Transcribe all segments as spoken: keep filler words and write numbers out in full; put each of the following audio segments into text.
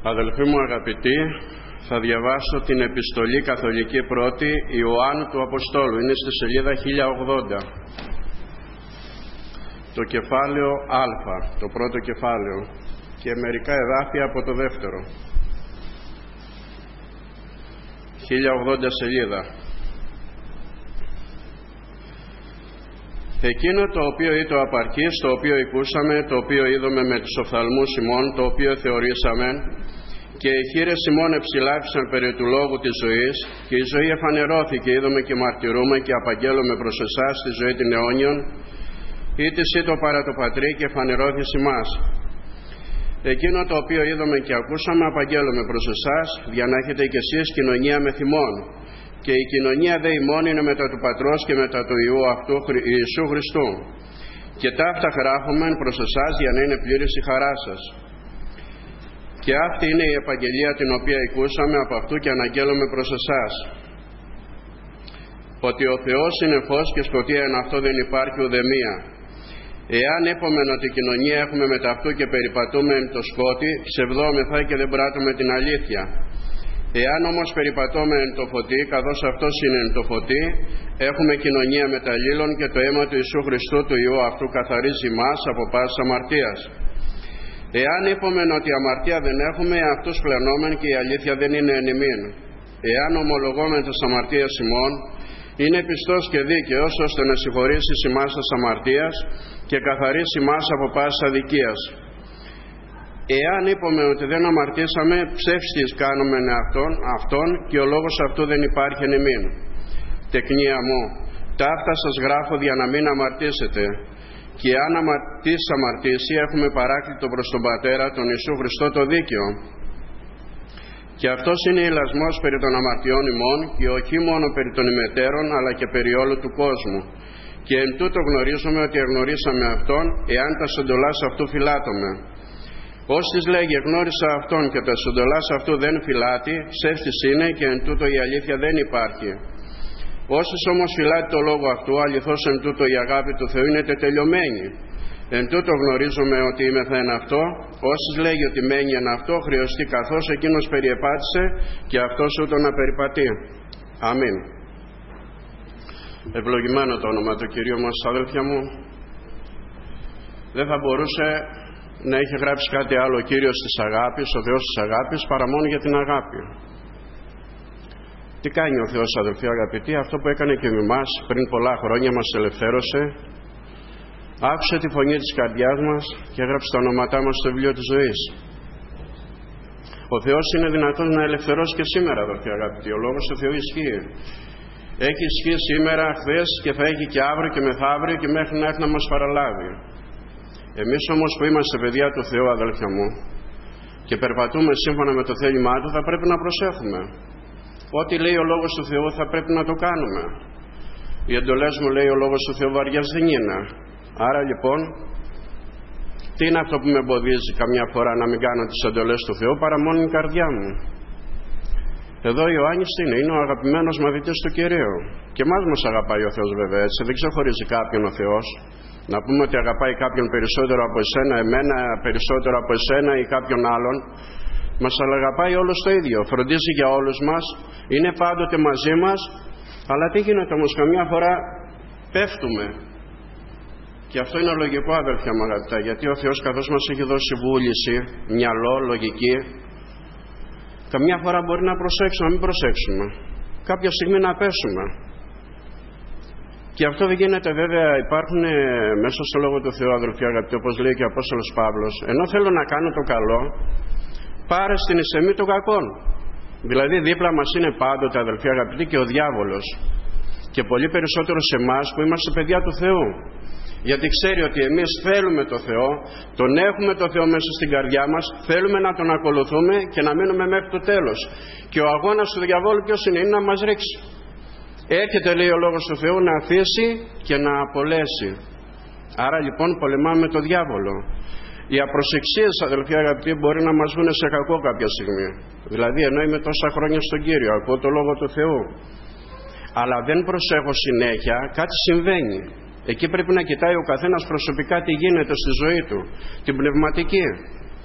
Αδελφοί μου αγαπητοί, θα διαβάσω την επιστολή καθολική πρώτη Ιωάννου του Αποστόλου. Είναι στη σελίδα χίλια ογδόντα. Το κεφάλαιο Α, το πρώτο κεφάλαιο, και μερικά εδάφια από το δεύτερο. χίλια ογδόντα σελίδα. Εκείνο το οποίο ή το απαρκής, το οποίο ακούσαμε, το οποίο είδαμε με τους οφθαλμούς ημών, το οποίο θεωρήσαμε, και οι χείλες ημών εψηλάφισαν περί του λόγου της ζωής, και η ζωή εφανερώθηκε, είδαμε και μαρτυρούμε και απαγγέλουμε προς εσάς τη ζωή την αιώνιον, ή της ή το παρά το πατρί, και εφανερώθης ημάς. Εκείνο το οποίο είδαμε και ακούσαμε απαγγέλουμε προς εσάς, για να έχετε κι εσείς κοινωνία με θυμών. Και η κοινωνία δε ημών είναι μετά του Πατρός και μετά του Υιού αυτού Ιησού Χριστού. Και ταύτα γράφομεν προς εσάς για να είναι πλήρης η χαρά σας. Και αυτή είναι η επαγγελία την οποία ακούσαμε από αυτού και αναγγέλουμε προς εσάς. Ότι ο Θεός είναι φως και σκοτία εν αυτό δεν υπάρχει ουδεμία. Εάν είπομεν ότι κοινωνία έχουμε μετά αυτού και περιπατούμε εν το σκότι, ψευδόμεθα και δεν πράττουμε την αλήθεια. Εάν όμως περιπατούμε εν το φωτί, καθώς αυτός είναι εν το φωτί, έχουμε κοινωνία μεταλλήλων και το αίμα του Ιησού Χριστού του Υιού αυτού καθαρίζει μας από πάσης αμαρτίας. Εάν είπομεν ότι αμαρτία δεν έχουμε, αυτούς πλανόμεν και η αλήθεια δεν είναι εν ημίν. Εάν ομολογόμεν τας αμαρτίας ημών, είναι πιστός και δίκαιος ώστε να συγχωρήσει ημάς τας αμαρτίας και καθαρίσει μας από πάσης αδικίας. Εάν είπαμε ότι δεν αμαρτήσαμε, ψεύστης κάνουμε αυτόν, αυτόν και ο λόγος αυτού δεν υπάρχει εν ημίν. Τεκνία μου, ταύτα σας γράφω για να μην αμαρτήσετε. Και αν αμαρτήσει αμαρτήσει, έχουμε παράκλητο προς τον Πατέρα, τον Ιησού Χριστό το δίκαιο. Και αυτός είναι ηλασμός περί των αμαρτιών ημών, και όχι μόνο περί των ημετέρων, αλλά και περί όλου του κόσμου. Και εν τούτο γνωρίζουμε ότι εγνωρίσαμε αυτόν, εάν τα σοντολάς αυτού φυλάττουμε. Όστις λέγει εγνώρισα αυτόν και τα σοντολάς αυτού δεν φυλάττει, ψεύτης είναι και εν τούτο η αλήθεια δεν υπάρχει. Όσοι όμως φυλάττει το λόγο αυτού, αληθώς εν τούτο η αγάπη του Θεού είναι τετελειωμένη. Εν τούτο γνωρίζουμε ότι είμεθα εν αυτό, όσοι λέγει ότι μένει εν αυτό, χρειωστεί καθώς εκείνος περιεπάτησε και αυτός ούτω να περιπατεί. Αμήν. Ευλογημένο το όνομα του Κυρίου μας, αδέλφια μου. Δεν θα μπορούσε να είχε γράψει κάτι άλλο ο Κύριος της αγάπης, ο Θεός της αγάπης, παρά μόνο για την αγάπη. Τι κάνει ο Θεός, αδελφοί αγαπητοί? Αυτό που έκανε και με εμάς πριν πολλά χρόνια, μας ελευθέρωσε, άκουσε τη φωνή της καρδιάς μας και έγραψε τα ονόματά μας στο βιβλίο της ζωής. Ο Θεός είναι δυνατός να ελευθερώσει και σήμερα, αδελφοί αγαπητοί. Ο λόγος του Θεού ισχύει. Έχει ισχύει σήμερα, χθες και θα έχει και αύριο και μεθαύριο και μέχρι να έρθει να μας παραλάβει. Εμείς όμως που είμαστε παιδιά του Θεού, αδέλφια μου, και περπατούμε σύμφωνα με το θέλημά Του, θα πρέπει να προσέχουμε. Ό,τι λέει ο Λόγος του Θεού θα πρέπει να το κάνουμε. Οι εντολές μου, λέει ο Λόγος του Θεού, βαριές δεν είναι. Άρα λοιπόν, τι είναι αυτό που με εμποδίζει καμιά φορά να μην κάνω τις εντολές του Θεού, παρά μόνο η καρδιά μου? Εδώ ο Ιωάννης τι είναι? Είναι ο αγαπημένος μαθητής του Κυρίου. Και εμάς μας αγαπάει ο Θεός, βέβαια, έτσι. Δεν ξεχωρίζει κάποιον ο Θεός. Να πούμε ότι αγαπάει κάποιον περισσότερο από εσένα, εμένα περισσότερο από εσένα ή κάποιον άλλον. Μας αγαπάει όλους το ίδιο. Φροντίζει για όλους μας. Είναι πάντοτε μαζί μας. Αλλά τι γίνεται όμως? Καμιά φορά πέφτουμε. Και αυτό είναι λογικό, αδελφιά μου αγαπητά. Γιατί ο Θεός, καθώς μας έχει δώσει βούληση, μυαλό, λογική, καμιά φορά μπορεί να προσέξουμε, να μην προσέξουμε. Κάποια στιγμή να πέσουμε. Και αυτό δεν γίνεται, βέβαια. Υπάρχουν ε, μέσα στο Λόγο του Θεού, αδελφοί αγαπητοί, όπως λέει και ο Απόστολος Παύλος, ενώ θέλω να κάνω το καλό, πάρε στην εισαιμή των κακών. Δηλαδή δίπλα μας είναι πάντοτε, αδελφοί αγαπητοί, και ο διάβολος. Και πολύ περισσότερο σε εμάς που είμαστε παιδιά του Θεού. Γιατί ξέρει ότι εμείς θέλουμε το Θεό, τον έχουμε το Θεό μέσα στην καρδιά μας, θέλουμε να τον ακολουθούμε και να μείνουμε μέχρι το τέλος. Και ο αγώνας του διαβόλου ποιος είναι? Είναι να μας ρίξει. Έρχεται, λέει ο Λόγος του Θεού, να αφήσει και να απολέσει. Άρα λοιπόν πολεμάμε το διάβολο. Οι απροσεξίες, αδελφοί αγαπητοί, μπορεί να μας βγουν σε κακό κάποια στιγμή. Δηλαδή ενώ είμαι τόσα χρόνια στον Κύριο, ακούω το Λόγο του Θεού, αλλά δεν προσέχω συνέχεια, κάτι συμβαίνει. Εκεί πρέπει να κοιτάει ο καθένας προσωπικά τι γίνεται στη ζωή του, την πνευματική.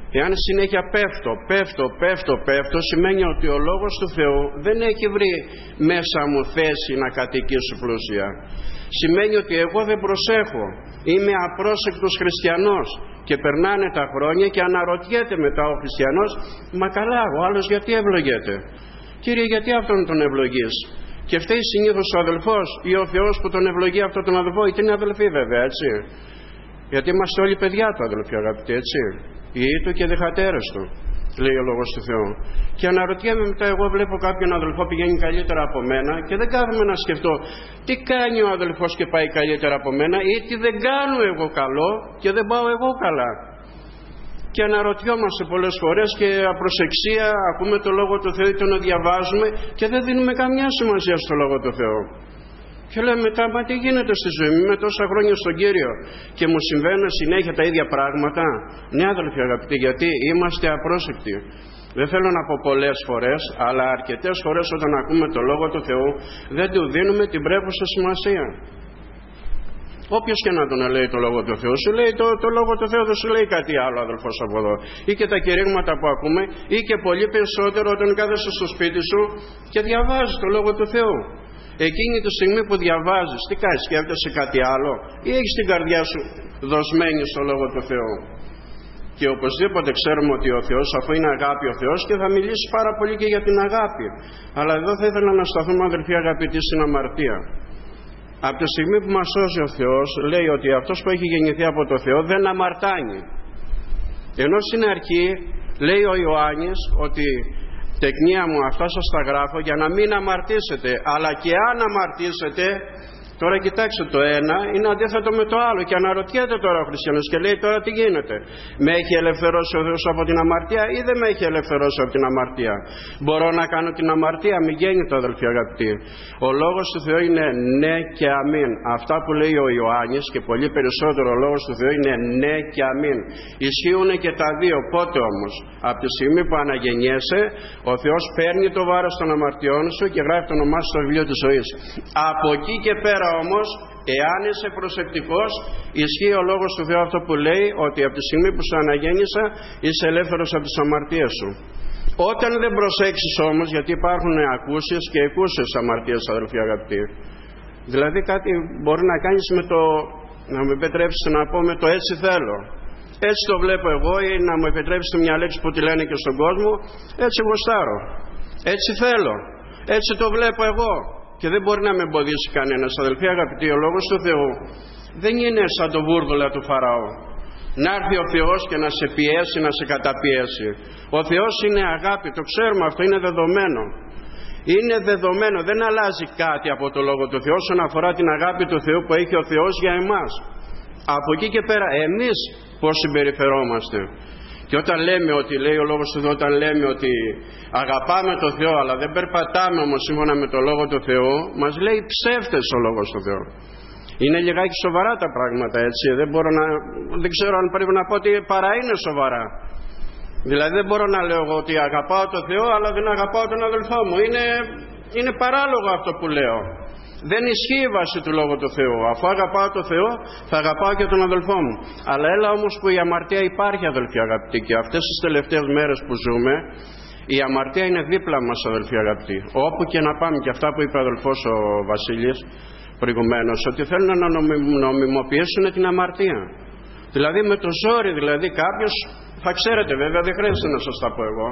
Εάν συνέχεια πέφτω, πέφτω, πέφτω, πέφτω, σημαίνει ότι ο Λόγος του Θεού δεν έχει βρει μέσα μου θέση να κατοικήσω πλούσια. Σημαίνει ότι εγώ δεν προσέχω, είμαι απρόσεκτος χριστιανός και περνάνε τα χρόνια και αναρωτιέται μετά ο χριστιανός, μα καλά, ο άλλος γιατί ευλογείται? Κύριε, γιατί αυτόν τον ευλογείς? Και φταίει συνήθως ο αδελφός ή ο Θεός που τον ευλογεί αυτόν τον αδελφό, είτε είναι αδελφοί βέβαια, έτσι. Γιατί είμαστε όλοι παιδιά του, αδελφοί αγαπητοί, έτσι. Οι του και δεχατέρες του, λέει ο Λόγος του Θεού. Και αναρωτιέμαι μετά, εγώ βλέπω κάποιον αδελφό πηγαίνει καλύτερα από μένα και δεν κάθομαι να σκεφτώ τι κάνει ο αδελφός και πάει καλύτερα από μένα ή τι δεν κάνω εγώ καλό και δεν πάω εγώ καλά. Και αναρωτιόμαστε πολλές φορές και απροσεξία ακούμε το Λόγο του Θεού, τον διαβάζουμε και δεν δίνουμε καμιά σημασία στο Λόγο του Θεού. Και λέμε μετά, μα τι γίνεται στη ζωή μου, είμαι τόσα χρόνια στον Κύριο και μου συμβαίνουν συνέχεια τα ίδια πράγματα? Ναι, αδελφοί αγαπητοί, γιατί είμαστε απρόσεκτοι. Δεν θέλω να πω πολλές φορές, αλλά αρκετές φορές όταν ακούμε το Λόγο του Θεού δεν του δίνουμε την πρέπουσα σημασία. Όποιος και να τον λέει το Λόγο του Θεού, σου λέει το, το Λόγο του Θεού, δεν σου λέει κάτι άλλο, αδελφός από εδώ. Ή και τα κηρύγματα που ακούμε, ή και πολύ περισσότερο όταν κάθεσαι στο σπίτι σου και διαβάζεις το Λόγο του Θεού. Εκείνη τη στιγμή που διαβάζεις, τι κάνεις, σκέφτεσαι κάτι άλλο ή έχεις την καρδιά σου δοσμένη στο Λόγο του Θεού? Και οπωσδήποτε ξέρουμε ότι ο Θεός, αφού είναι αγάπη ο Θεός, και θα μιλήσει πάρα πολύ και για την αγάπη. Αλλά εδώ θα ήθελα να σταθούμε, αδελφοί αγαπητοί, στην αμαρτία. Από τη στιγμή που μας σώζει ο Θεός, λέει ότι αυτός που έχει γεννηθεί από το Θεό δεν αμαρτάνει. Ενώ στην αρχή λέει ο Ιωάννης ότι τεκνία μου, αυτά σας τα γράφω για να μην αμαρτήσετε, αλλά και αν αμαρτήσετε. Τώρα κοιτάξτε, το ένα είναι αντίθετο με το άλλο και αναρωτιέται τώρα ο χριστιανός και λέει, τώρα τι γίνεται? Με έχει ελευθερώσει ο Θεός από την αμαρτία ή δεν με έχει ελευθερώσει από την αμαρτία? Μπορώ να κάνω την αμαρτία? Μη γέννητο, αδελφοί αγαπητοί. Ο Λόγος του Θεού είναι ναι και αμήν. Αυτά που λέει ο Ιωάννης και πολύ περισσότερο ο Λόγος του Θεού είναι ναι και αμήν. Ισχύουν και τα δύο. Πότε όμως? Από τη στιγμή που αναγεννιέσαι, ο Θεός παίρνει το βάρος των αμαρτιών σου και γράφει το όνομά σου στο βιβλίο της ζωής. Από εκεί και πέρα όμως, εάν είσαι προσεκτικός, ισχύει ο Λόγος του Θεού αυτό που λέει ότι από τη στιγμή που σου αναγέννησα είσαι ελεύθερος από τις αμαρτίες σου. Όταν δεν προσέξεις όμως, γιατί υπάρχουν ακούσιες και εκούσιες αμαρτίες, αδελφοί αγαπητοί. Δηλαδή κάτι μπορεί να κάνεις με το, να με επιτρέψεις να πω, με το έτσι θέλω. Έτσι το βλέπω εγώ, ή να μου επιτρέψεις μια λέξη που τη λένε και στον κόσμο, έτσι γουστάρω, έτσι θέλω, έτσι το βλέπω εγώ. Και δεν μπορεί να με εμποδίσει κανένας, αδελφοί αγαπητοί. Ο Λόγος του Θεού δεν είναι σαν το βούρδουλα του Φαραώ, να έρθει ο Θεός και να σε πιέσει, να σε καταπιέσει. Ο Θεός είναι αγάπη, το ξέρουμε αυτό, είναι δεδομένο. Είναι δεδομένο, δεν αλλάζει κάτι από το Λόγο του Θεού όσον αφορά την αγάπη του Θεού που έχει ο Θεός για εμάς. Από εκεί και πέρα εμείς πώς συμπεριφερόμαστε. Και όταν λέμε ότι, λέει ο Λόγος του Θεού, όταν λέμε ότι αγαπάμε το Θεό αλλά δεν περπατάμε όμως σύμφωνα με το Λόγο του Θεού, μας λέει ψεύτες ο Λόγος του Θεού. Είναι λιγάκι σοβαρά τα πράγματα, έτσι. Δεν μπορώ να, δεν ξέρω αν πρέπει να πω ότι παρά είναι σοβαρά. Δηλαδή δεν μπορώ να λέω εγώ ότι αγαπάω το Θεό αλλά δεν αγαπάω τον αδελφό μου. Είναι, είναι παράλογο αυτό που λέω. Δεν ισχύει η βάση του Λόγου του Θεού. Αφού αγαπάω το Θεό, θα αγαπάω και τον αδελφό μου. Αλλά έλα όμως που η αμαρτία υπάρχει, αδελφοί αγαπητοί, και αυτές τις τελευταίες μέρες που ζούμε, η αμαρτία είναι δίπλα μας, αδελφοί αγαπητοί. Όπου και να πάμε, και αυτά που είπε ο αδελφός ο Βασίλης προηγουμένως, ότι θέλουν να νομιμοποιήσουν την αμαρτία. Δηλαδή με το ζόρι, δηλαδή κάποιος, θα ξέρετε βέβαια, δεν χρειάζεται να σας τα πω εγώ.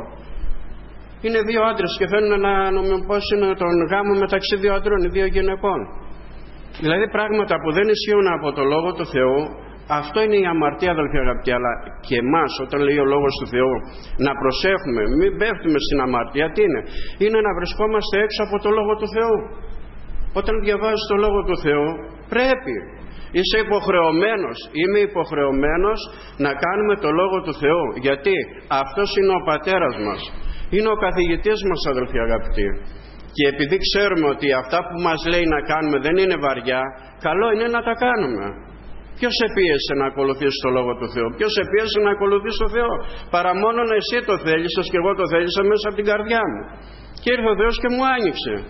Είναι δύο άντρες και θέλουν να νομιμοποιήσουν τον γάμο μεταξύ δύο άντρων ή δύο γυναικών. Δηλαδή πράγματα που δεν ισχύουν από το Λόγο του Θεού. Αυτό είναι η αμαρτία, αδελφοί αγαπητοί. Αλλά και εμάς, όταν λέει ο Λόγος του Θεού, να προσέχουμε, μην πέφτουμε στην αμαρτία. Τι είναι? Είναι να βρισκόμαστε έξω από το Λόγο του Θεού. Όταν διαβάζεις το Λόγο του Θεού, πρέπει, είσαι υποχρεωμένος, είμαι υποχρεωμένος να κάνουμε το Λόγο του Θεού. Γιατί αυτός είναι ο πατέρας μας. Είναι ο καθηγητής μας, αδελφοί αγαπητοί. Και επειδή ξέρουμε ότι αυτά που μας λέει να κάνουμε δεν είναι βαριά, καλό είναι να τα κάνουμε. Ποιος σε πίεσε να ακολουθήσεις το Λόγο του Θεού? Ποιος σε πίεσε να ακολουθήσεις το Θεό? Παρά μόνο εσύ το θέλησες και εγώ το θέλησα μέσα από την καρδιά μου. Και ήρθε ο Θεός και μου άνοιξε.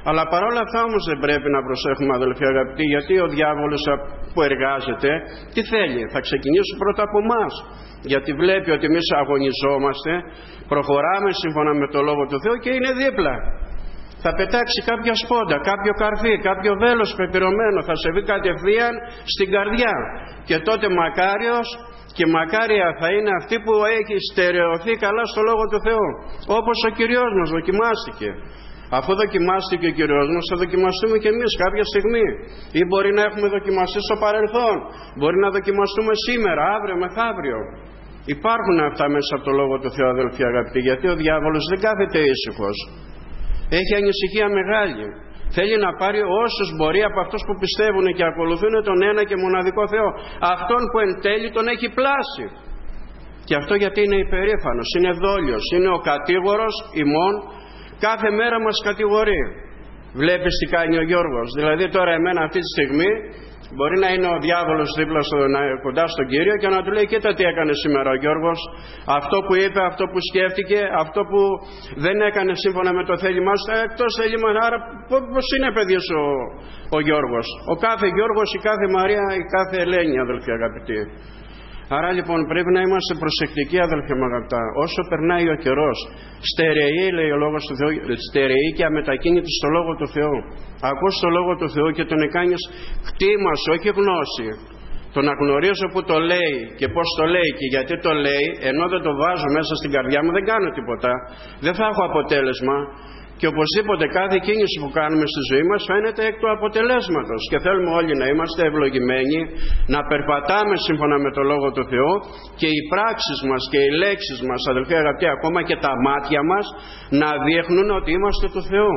Αλλά παρόλα αυτά όμως δεν πρέπει να προσέχουμε, αδελφοί αγαπητοί, γιατί ο διάβολος που εργάζεται τι θέλει? Θα ξεκινήσει πρώτα από εμάς, γιατί βλέπει ότι εμείς αγωνιζόμαστε, προχωράμε σύμφωνα με το Λόγο του Θεού και είναι δίπλα. Θα πετάξει κάποια σπόντα, κάποιο καρφί, κάποιο βέλος πεπυρωμένο, θα σε βγει κατευθείαν στην καρδιά. Και τότε μακάριος και μακάρια θα είναι αυτή που έχει στερεωθεί καλά στο Λόγο του Θεού. Όπως ο Κυριός μας δοκιμάστηκε. Αφού δοκιμάστηκε ο Κυριός μας, θα δοκιμαστούμε και εμείς κάποια στιγμή. Ή μπορεί να έχουμε δοκιμαστεί στο παρελθόν, μπορεί να δοκιμαστούμε σήμερα, αύριο, μεθαύριο. Υπάρχουν αυτά μέσα από το Λόγο του Θεού, αδελφοί αγαπητοί, γιατί ο διάβολος δεν κάθεται ήσυχος. Έχει ανησυχία μεγάλη. Θέλει να πάρει όσους μπορεί από αυτούς που πιστεύουν και ακολουθούν τον ένα και μοναδικό Θεό. Αυτόν που εν τέλει τον έχει πλάσει. Και αυτό γιατί είναι υπερήφανος, είναι δόλιος, είναι ο κατήγορος ημών, κάθε μέρα μας κατηγορεί. Βλέπεις τι κάνει ο Γιώργος? Δηλαδή τώρα εμένα αυτή τη στιγμή μπορεί να είναι ο διάβολος δίπλα στο, να, κοντά στον Κύριο και να του λέει: κοίτα τι έκανε σήμερα ο Γιώργος, αυτό που είπε, αυτό που σκέφτηκε, αυτό που δεν έκανε σύμφωνα με το θέλημά σου, εκτός θέλημα. Άρα πώς είναι παιδί σου ο, ο Γιώργος? Ο κάθε Γιώργος, η κάθε Μαρία, η κάθε Ελένη, αδελφοί αγαπητοί. Άρα λοιπόν πρέπει να είμαστε προσεκτικοί, αδελφοί μου αγαπητά. Όσο περνάει ο καιρός, στερεεί, λέει ο Λόγος του Θεού, στερεεί και αμετακίνητη στο Λόγο του Θεού. Ακούς το Λόγο του Θεού και τον έκανες κτήμα σου, όχι γνώση. Το να γνωρίζω που το λέει και πώς το λέει και γιατί το λέει, ενώ δεν το βάζω μέσα στην καρδιά μου, δεν κάνω τίποτα. Δεν θα έχω αποτέλεσμα. Και οπωσδήποτε κάθε κίνηση που κάνουμε στη ζωή μας φαίνεται εκ του αποτελέσματος. Και θέλουμε όλοι να είμαστε ευλογημένοι, να περπατάμε σύμφωνα με το Λόγο του Θεού και οι πράξεις μας και οι λέξεις μας, αδελφοί αγαπητοί, ακόμα και τα μάτια μας να δείχνουν ότι είμαστε του Θεού.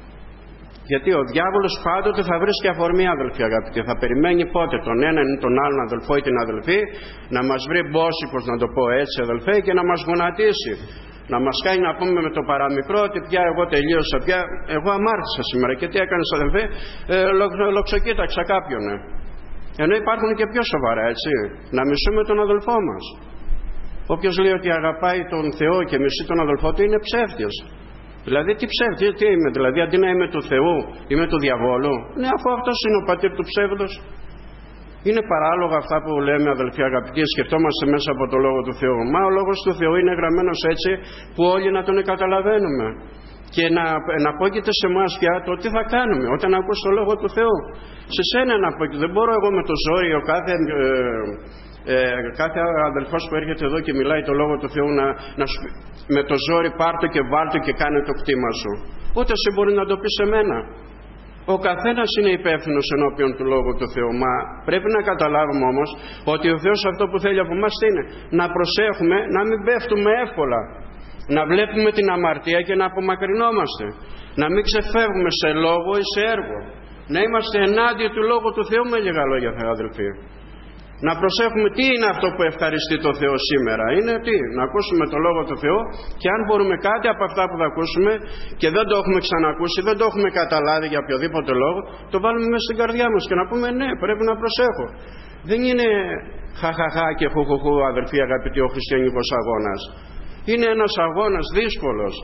Γιατί ο διάβολος πάντοτε θα βρίσκει αφορμή, αδελφοί αγαπητοί. Θα περιμένει πότε τον έναν ή τον άλλον αδελφό ή την αδελφή να μας βρει μπόσικος, να το πω έτσι, αδελφέ, και να μας γονατίσει. Να μας κάνει να πούμε με το παραμικρό ότι πια εγώ τελείωσα, πια εγώ αμάρτησα σήμερα. Και τι έκανες, αδελφέ? Ε, λο, λοξοκοίταξα κάποιον. Ε. Ενώ υπάρχουν και πιο σοβαρά, έτσι. Να μισούμε τον αδελφό μας. Όποιος λέει ότι αγαπάει τον Θεό και μισεί τον αδελφό του είναι ψεύτης. Δηλαδή τι ψεύτη, τι είμαι, δηλαδή αντί να είμαι του Θεού, είμαι του διαβόλου? Ναι, αφού αυτός είναι ο πατήρ του ψεύδος. Είναι παράλογα αυτά που λέμε, αδελφοί αγαπητοί, σκεφτόμαστε μέσα από το Λόγο του Θεού. Μα ο Λόγος του Θεού είναι γραμμένος έτσι που όλοι να τον καταλαβαίνουμε. Και να, να απόκειται σε εμάς πια το τι θα κάνουμε όταν ακούς το Λόγο του Θεού. Σε σένα να απόκειται. Δεν μπορώ εγώ με το ζόρι, ο κάθε, ε, ε, κάθε αδελφός που έρχεται εδώ και μιλάει το Λόγο του Θεού να, να σου, με το ζόρι πάρτο και βάλτο και κάνε το κτήμα σου. Ούτε σε μπορεί να το πει σε μένα. Ο καθένας είναι υπεύθυνος ενώπιον του Λόγου του Θεού. Μα πρέπει να καταλάβουμε όμως ότι ο Θεός αυτό που θέλει από εμάς είναι να προσέχουμε, να μην πέφτουμε εύκολα, να βλέπουμε την αμαρτία και να απομακρυνόμαστε, να μην ξεφεύγουμε σε λόγο ή σε έργο, να είμαστε ενάντια του Λόγου του Θεού, με λίγα λόγια, αδελφοί. Να προσέχουμε τι είναι αυτό που ευχαριστεί το Θεό σήμερα. Είναι τι? Να ακούσουμε το Λόγο του Θεού και αν μπορούμε κάτι από αυτά που θα ακούσουμε και δεν το έχουμε ξανακούσει, δεν το έχουμε καταλάβει για οποιοδήποτε λόγο, το βάλουμε μέσα στην καρδιά μας και να πούμε ναι, πρέπει να προσέχω. Δεν είναι χαχαχά και χουχουχού, αδελφοί αγαπητοί, ο χριστιανικός αγώνας. Είναι ένας αγώνας δύσκολος.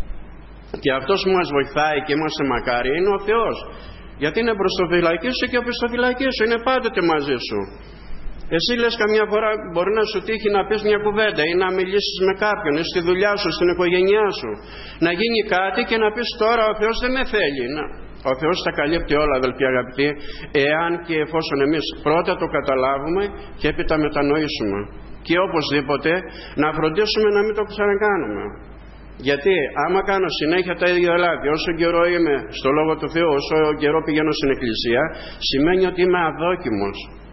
Και αυτός που μας βοηθάει και είμαστε μακάρι είναι ο Θεός. Γιατί είναι μπροστοφυλακή σου και οπισθοφυλακή σου, είναι πάντοτε μαζί σου. Εσύ λες καμιά φορά μπορεί να σου τύχει να πεις μια κουβέντα ή να μιλήσεις με κάποιον ή στη δουλειά σου, στην οικογένειά σου. Να γίνει κάτι και να πεις τώρα ο Θεός δεν με θέλει. Να, ο Θεός τα καλύπτει όλα, αδελφοί αγαπητοί, εάν και εφόσον εμείς πρώτα το καταλάβουμε και έπειτα μετανοήσουμε. Και οπωσδήποτε να φροντίσουμε να μην το ξανακάνουμε. Γιατί άμα κάνω συνέχεια τα ίδια λάθη, όσο καιρό είμαι στο Λόγο του Θεού, όσο καιρό πηγαίνω στην Εκκλησία, σημαίνει ότι είμαι αδόκιμος.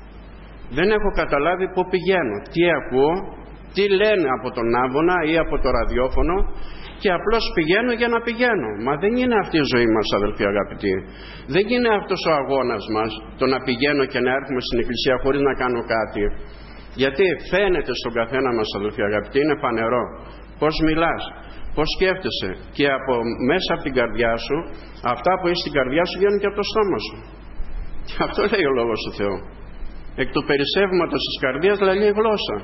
Δεν έχω καταλάβει πού πηγαίνω, τι ακούω, τι λένε από τον άμβονα ή από το ραδιόφωνο και απλώς πηγαίνω για να πηγαίνω. Μα δεν είναι αυτή η ζωή μας, αδελφοί αγαπητοί. Δεν είναι αυτός ο αγώνας μας, το να πηγαίνω και να έρχομαι στην Εκκλησία χωρίς να κάνω κάτι. Γιατί φαίνεται στον καθένα μας, αδελφοί αγαπητοί, είναι φανερό. Πώς μιλάς, πώς σκέφτεσαι και από, μέσα από την καρδιά σου, αυτά που είσαι στην καρδιά σου βγαίνουν και από το στόμα σου. Και αυτό λέει ο Λόγος του Θεού. Εκ του περισσεύματος της καρδίας λαλεί η γλώσσα.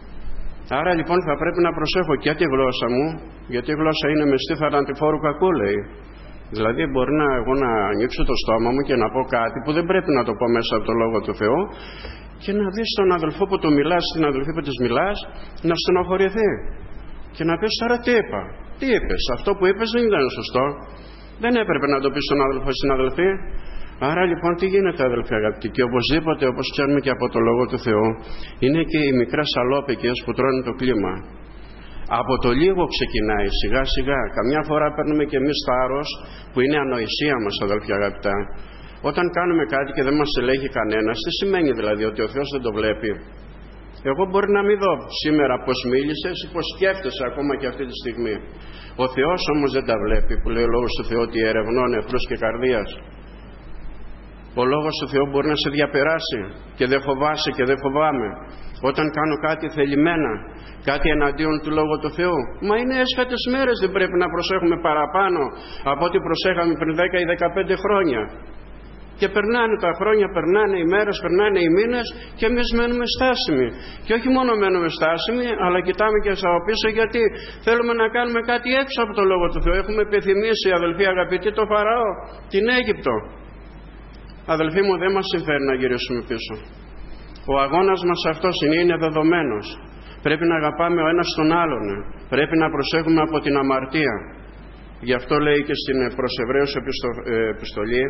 Άρα λοιπόν θα πρέπει να προσέχω και τη γλώσσα μου, γιατί η γλώσσα είναι μεστή θανατηφόρου κακού, λέει. Δηλαδή μπορεί να, εγώ να ανοίξω το στόμα μου και να πω κάτι που δεν πρέπει να το πω μέσα από το Λόγο του Θεού και να δεις τον αδελφό που του μιλάς, την αδελφή που της μιλάς, να στενοχωρηθεί και να πεις τώρα τι είπα, τι είπες, αυτό που είπες δεν ήταν σωστό, δεν έπρεπε να το πεις στον αδελφό ή στην αδελφή. Άρα λοιπόν τι γίνεται, αδελφοί αγαπητοί, και οπωσδήποτε, όπως ξέρουμε και από το Λόγο του Θεού, είναι και οι μικρές σαλόπικες που τρώνε το κλίμα. Από το λίγο ξεκινάει σιγά σιγά. Καμιά φορά παίρνουμε και εμείς θάρρος που είναι ανοησία μας, αδελφοί αγαπητά. Όταν κάνουμε κάτι και δεν μας ελέγχει κανένας, τι σημαίνει δηλαδή, ότι ο Θεός δεν το βλέπει? Εγώ μπορεί να μην δω σήμερα πως μίλησες ή πως σκέφτεσαι ακόμα και αυτή τη στιγμή. Ο Θεός όμως δεν τα βλέπει, που λέει ο Λόγος του Θεού ότι ερευνών εχθρούς και καρδίας. Ο Λόγος του Θεού μπορεί να σε διαπεράσει και δεν φοβάσαι και δεν φοβάμαι. Όταν κάνω κάτι θελημένα, κάτι εναντίον του Λόγου του Θεού, μα είναι έσχατες μέρες, δεν πρέπει να προσέχουμε παραπάνω από ό,τι προσέχαμε πριν δέκα ή δεκαπέντε χρόνια? Και περνάνε τα χρόνια, περνάνε οι μέρες, περνάνε οι μήνες και εμείς μένουμε στάσιμοι. Και όχι μόνο μένουμε στάσιμοι, αλλά κοιτάμε και στα πίσω, γιατί θέλουμε να κάνουμε κάτι έξω από το Λόγο του Θεού. Έχουμε επιθυμήσει, αδελφοί αγαπητοί, το Φαραώ, την Αίγυπτο. Αδελφοί μου, δεν μας συμφέρει να γυρίσουμε πίσω. Ο αγώνας μας αυτός είναι, είναι δεδομένος. Πρέπει να αγαπάμε ο ένας τον άλλον. Πρέπει να προσέχουμε από την αμαρτία. Γι' αυτό λέει και στην προς Εβραίους επιστολή,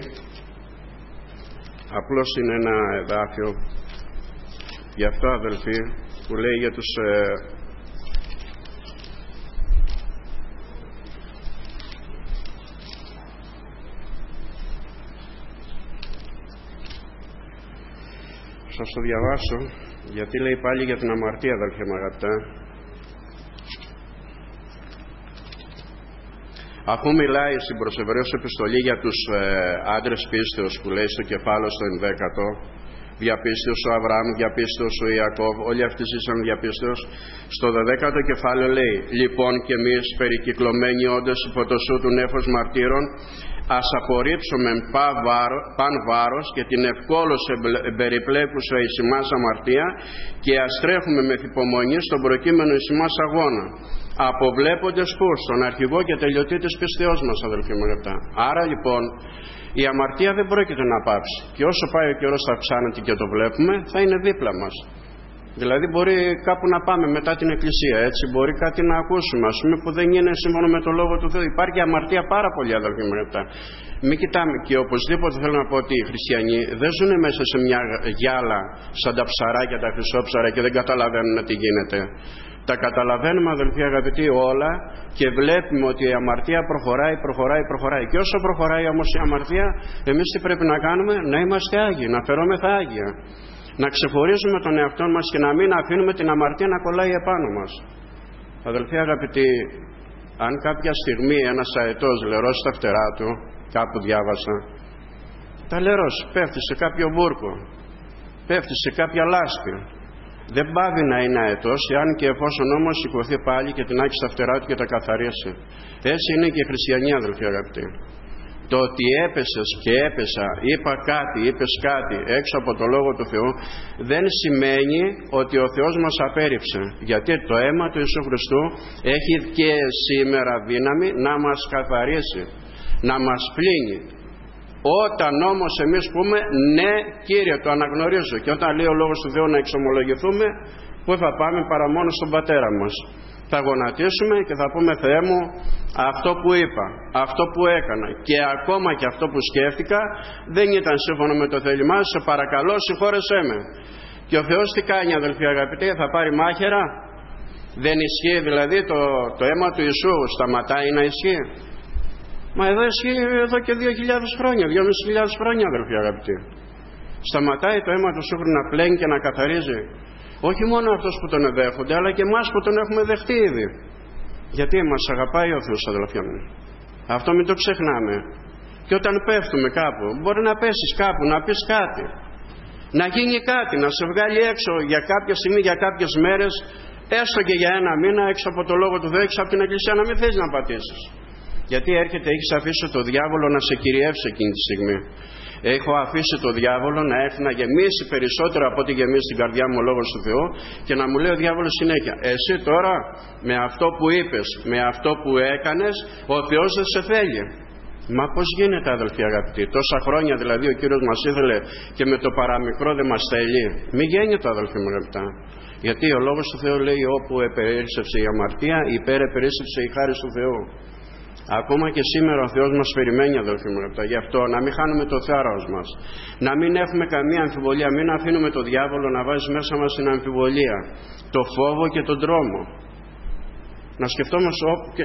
απλώς είναι ένα εδάφιο, γι' αυτό αδελφοί, που λέει για τους ε, σας το διαβάσω, γιατί λέει πάλι για την αμαρτία, αδελφοί μου αγαπητά. Αφού μιλάει στην προς Εβραίους επιστολή για τους ε, άντρες πίστεως, που λέει στο κεφάλαιο στο ενδέκατο, διαπίστεως ο Αβραάμ, διαπίστεως ο Ιακώβ, όλοι αυτοί ζήσαν διαπίστεως. Στο δωδέκατο κεφάλαιο λέει, λοιπόν και εμείς περικυκλωμένοι όντως υπό το σου του νέφος μαρτύρων, ας απορρίψουμε παν βάρος και την ευκόλως εμπεριπλέκουσα εις ημάς αμαρτία και ας τρέχουμε με υπομονή στον προκείμενο εις ημάς αγώνα, αποβλέποντες που στον αρχηγό και τελειωτή της πίστεώς μας, αδελφοί μου αγαπητά. Άρα λοιπόν η αμαρτία δεν πρόκειται να πάψει, και όσο πάει ο καιρός θα αυξάνεται και το βλέπουμε, θα είναι δίπλα μας. Δηλαδή μπορεί κάπου να πάμε μετά την εκκλησία, έτσι, μπορεί κάτι να ακούσουμε, ας πούμε, που δεν είναι σύμφωνο με το Λόγο του Θεού. Υπάρχει αμαρτία πάρα πολύ, αδελφοί μου αγαπητά. Μην κοιτάμε, και οπωσδήποτε θέλω να πω ότι οι χριστιανοί δεν ζουν μέσα σε μια γυάλα σαν τα ψαράκια, τα χρυσόψαρα, και δεν καταλαβαίνουν τι γίνεται. Τα καταλαβαίνουμε, αδελφοί αγαπητοί, όλα, και βλέπουμε ότι η αμαρτία προχωράει, προχωράει, προχωράει. Και όσο προχωράει όμως η αμαρτία, εμείς τι πρέπει να κάνουμε? Να είμαστε Άγιοι, να φερόμεθα Άγια. Να ξεχωρίζουμε τον εαυτό μας και να μην αφήνουμε την αμαρτία να κολλάει επάνω μας. Αδελφοί αγαπητοί, αν κάποια στιγμή ένας αετός λερώσει τα φτερά του, κάπου διάβασα, τα λερώσει, πέφτει σε κάποιο βούρκο, πέφτει σε κάποια λάσπη, δεν πάβει να είναι αετός, εάν και εφόσον όμως σηκωθεί πάλι και την άξει στα φτερά του και τα καθαρίσει. Έτσι είναι και οι χριστιανοί, αδελφοί αγαπητοί. Το ότι έπεσες και έπεσα, είπα κάτι, είπες κάτι έξω από το Λόγο του Θεού, δεν σημαίνει ότι ο Θεός μας απέρριψε. Γιατί το αίμα του Ιησού Χριστού έχει και σήμερα δύναμη να μας καθαρίσει, να μας πλύνει. Όταν όμως εμείς πούμε ναι Κύριε, το αναγνωρίζω, και όταν λέει ο Λόγος του Θεού να εξομολογηθούμε, πού θα πάμε παρά μόνο στον Πατέρα μας? Θα γονατίσουμε και θα πούμε, Θεέ μου, αυτό που είπα, αυτό που έκανα και ακόμα και αυτό που σκέφτηκα δεν ήταν σύμφωνο με το θέλημά σου, σε παρακαλώ συγχώρεσέ με. Και ο Θεός τι κάνει, αδελφοί αγαπητοί? Θα πάρει μάχαιρα? Δεν ισχύει δηλαδή το, το αίμα του Ιησού? Σταματάει να ισχύει? Μα εδώ ισχύει εδώ και δύο χιλιάδες χρόνια, δυόμισι χιλιάδες χρόνια, αδελφοί αγαπητοί. Σταματάει το αίμα του Ιησού να πλένει και να καθαρίζει? Όχι μόνο αυτούς που τον εδέχονται, αλλά και εμάς που τον έχουμε δεχτεί ήδη. Γιατί μας αγαπάει ο Θεός, αδελφοί μου. Αυτό μην το ξεχνάμε. Και όταν πέφτουμε κάπου, μπορεί να πέσεις κάπου, να πεις κάτι, να γίνει κάτι, να σε βγάλει έξω για κάποια στιγμή, για κάποιες μέρες, έστω και για ένα μήνα, έξω από το Λόγο του Θεού, έξω από την Εκκλησία, να μην θες να πατήσεις. Γιατί έρχεται, έχεις αφήσει το διάβολο να σε κυριεύσει εκείνη τη στιγμή. Έχω αφήσει το διάβολο να έρθει να γεμίσει περισσότερο από ό,τι γεμίσει την καρδιά μου ο Λόγος του Θεού, και να μου λέει ο διάβολος συνέχεια, εσύ τώρα με αυτό που είπες, με αυτό που έκανες, ο Θεός δεν σε θέλει. Μα πώς γίνεται, αδελφοί αγαπητοί? Τόσα χρόνια δηλαδή ο Κύριος μας ήθελε και με το παραμικρό δεν μας θέλει? Μη γέννητο, αδελφοί μου αγαπητά. Γιατί ο Λόγος του Θεού λέει όπου επερίσσευσε η αμαρτία, υπέρ επερίσσευσε η χάρις του Θεού. Ακόμα και σήμερα ο Θεός μας περιμένει, αδελφοί μου αγαπητά. Γι' αυτό να μην χάνουμε το θάρρος μας, να μην έχουμε καμία αμφιβολία, μην αφήνουμε το διάβολο να βάζει μέσα μας την αμφιβολία, το φόβο και τον τρόμο. Να σκεφτόμαστε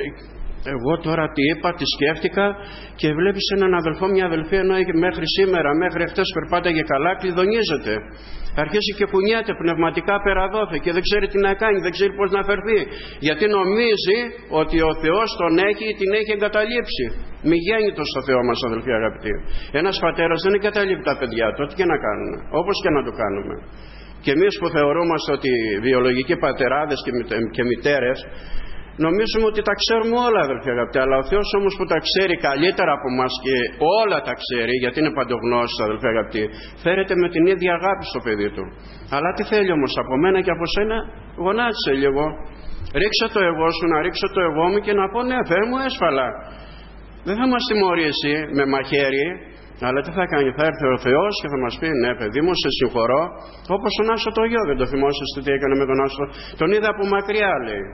εγώ τώρα τι είπα, τι σκέφτηκα, και βλέπεις έναν αδελφό, μια αδελφή, ενώ μέχρι σήμερα, μέχρι χτες περπάταγε καλά, κλειδονίζεται. Αρχίζει και κουνιέται πνευματικά περαδόθε και δεν ξέρει τι να κάνει, δεν ξέρει πώς να φερθεί. Γιατί νομίζει ότι ο Θεός τον έχει ή την έχει εγκαταλείψει. Μη γέννητος στο Θεό μας, αδελφοί αγαπητοί. Ένας πατέρας δεν εγκαταλείπει τα παιδιά του, ό,τι και να κάνουμε, όπως και να το κάνουμε. Και εμείς που θεωρούμαστε ότι βιολογικοί πατεράδες και μητέρες, νομίζουμε ότι τα ξέρουμε όλα, αδελφοί αγαπητοί, αλλά ο Θεός όμως που τα ξέρει καλύτερα από μας και όλα τα ξέρει, γιατί είναι παντογνώστης, αδελφοί αγαπητοί, φέρεται με την ίδια αγάπη στο παιδί του. Αλλά τι θέλει όμως από μένα και από σένα? Γονάτισε λίγο, ρίξε το εγώ σου, να ρίξω το εγώ μου και να πω ναι, Θεέ μου, έσφαλα. Δεν θα μας τιμωρήσει με μαχαίρι, αλλά τι θα κάνει? Θα έρθει ο Θεός και θα μας πει ναι, παιδί μου, σε συγχωρώ, όπως τον Άσο το γιο. Δεν το θυμόσαστε τι έκανε με τον Άσο? Τον είδα από μακριά, λέει.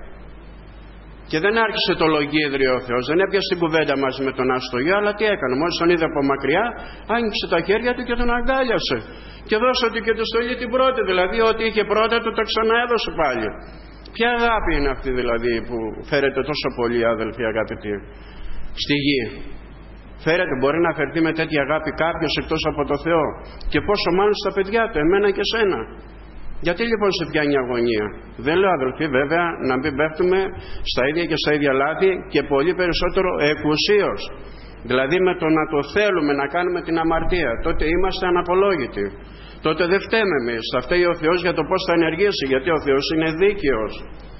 Και δεν άρχισε το λογίδριο ο Θεός, δεν έπιασε την κουβέντα μαζί με τον άστογιο, αλλά τι έκανε? Μόλις τον είδε από μακριά, άνοιξε τα χέρια του και τον αγκάλιασε. Και δώσε του και το στολή την πρώτη, δηλαδή ό,τι είχε πρώτα του το ξαναέδωσε πάλι. Ποια αγάπη είναι αυτή δηλαδή που φέρεται τόσο πολύ, αδελφοί αγαπητοί, στη γη? Φέρεται, μπορεί να φερθεί με τέτοια αγάπη κάποιος εκτός από το Θεό? Και πόσο μάλλον στα παιδιά του, εμένα και σένα. Γιατί λοιπόν σε πιάνει η αγωνία? Δεν λέω, αδελφοί, βέβαια, να μην πέφτουμε στα ίδια και στα ίδια λάθη, και πολύ περισσότερο εκουσίως. Δηλαδή με το να το θέλουμε να κάνουμε την αμαρτία, τότε είμαστε αναπολόγητοι. Τότε δεν φταίμε εμείς, θα φταίει ο Θεός για το πώς θα ενεργήσει, γιατί ο Θεός είναι δίκαιος.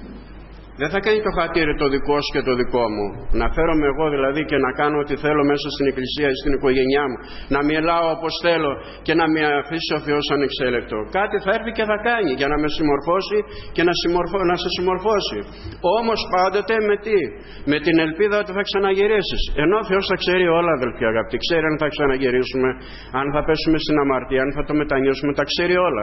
Δεν θα κάνει το χατήρι το δικό σου και το δικό μου. Να φέρομαι εγώ δηλαδή και να κάνω ό,τι θέλω μέσα στην εκκλησία ή στην οικογένειά μου. Να μιλάω όπως θέλω και να με αφήσει ο Θεός ανεξέλεκτο. Κάτι θα έρθει και θα κάνει για να με συμμορφώσει και να, συμμορφώ, να σε συμμορφώσει. Όμως πάντοτε με τι? Με την ελπίδα ότι θα ξαναγυρίσεις. Ενώ ο Θεός τα ξέρει όλα, αδελφοί αγαπητοί. Ξέρει αν θα ξαναγυρίσουμε, αν θα πέσουμε στην αμαρτία, αν θα το μετανιώσουμε. Τα ξέρει όλα.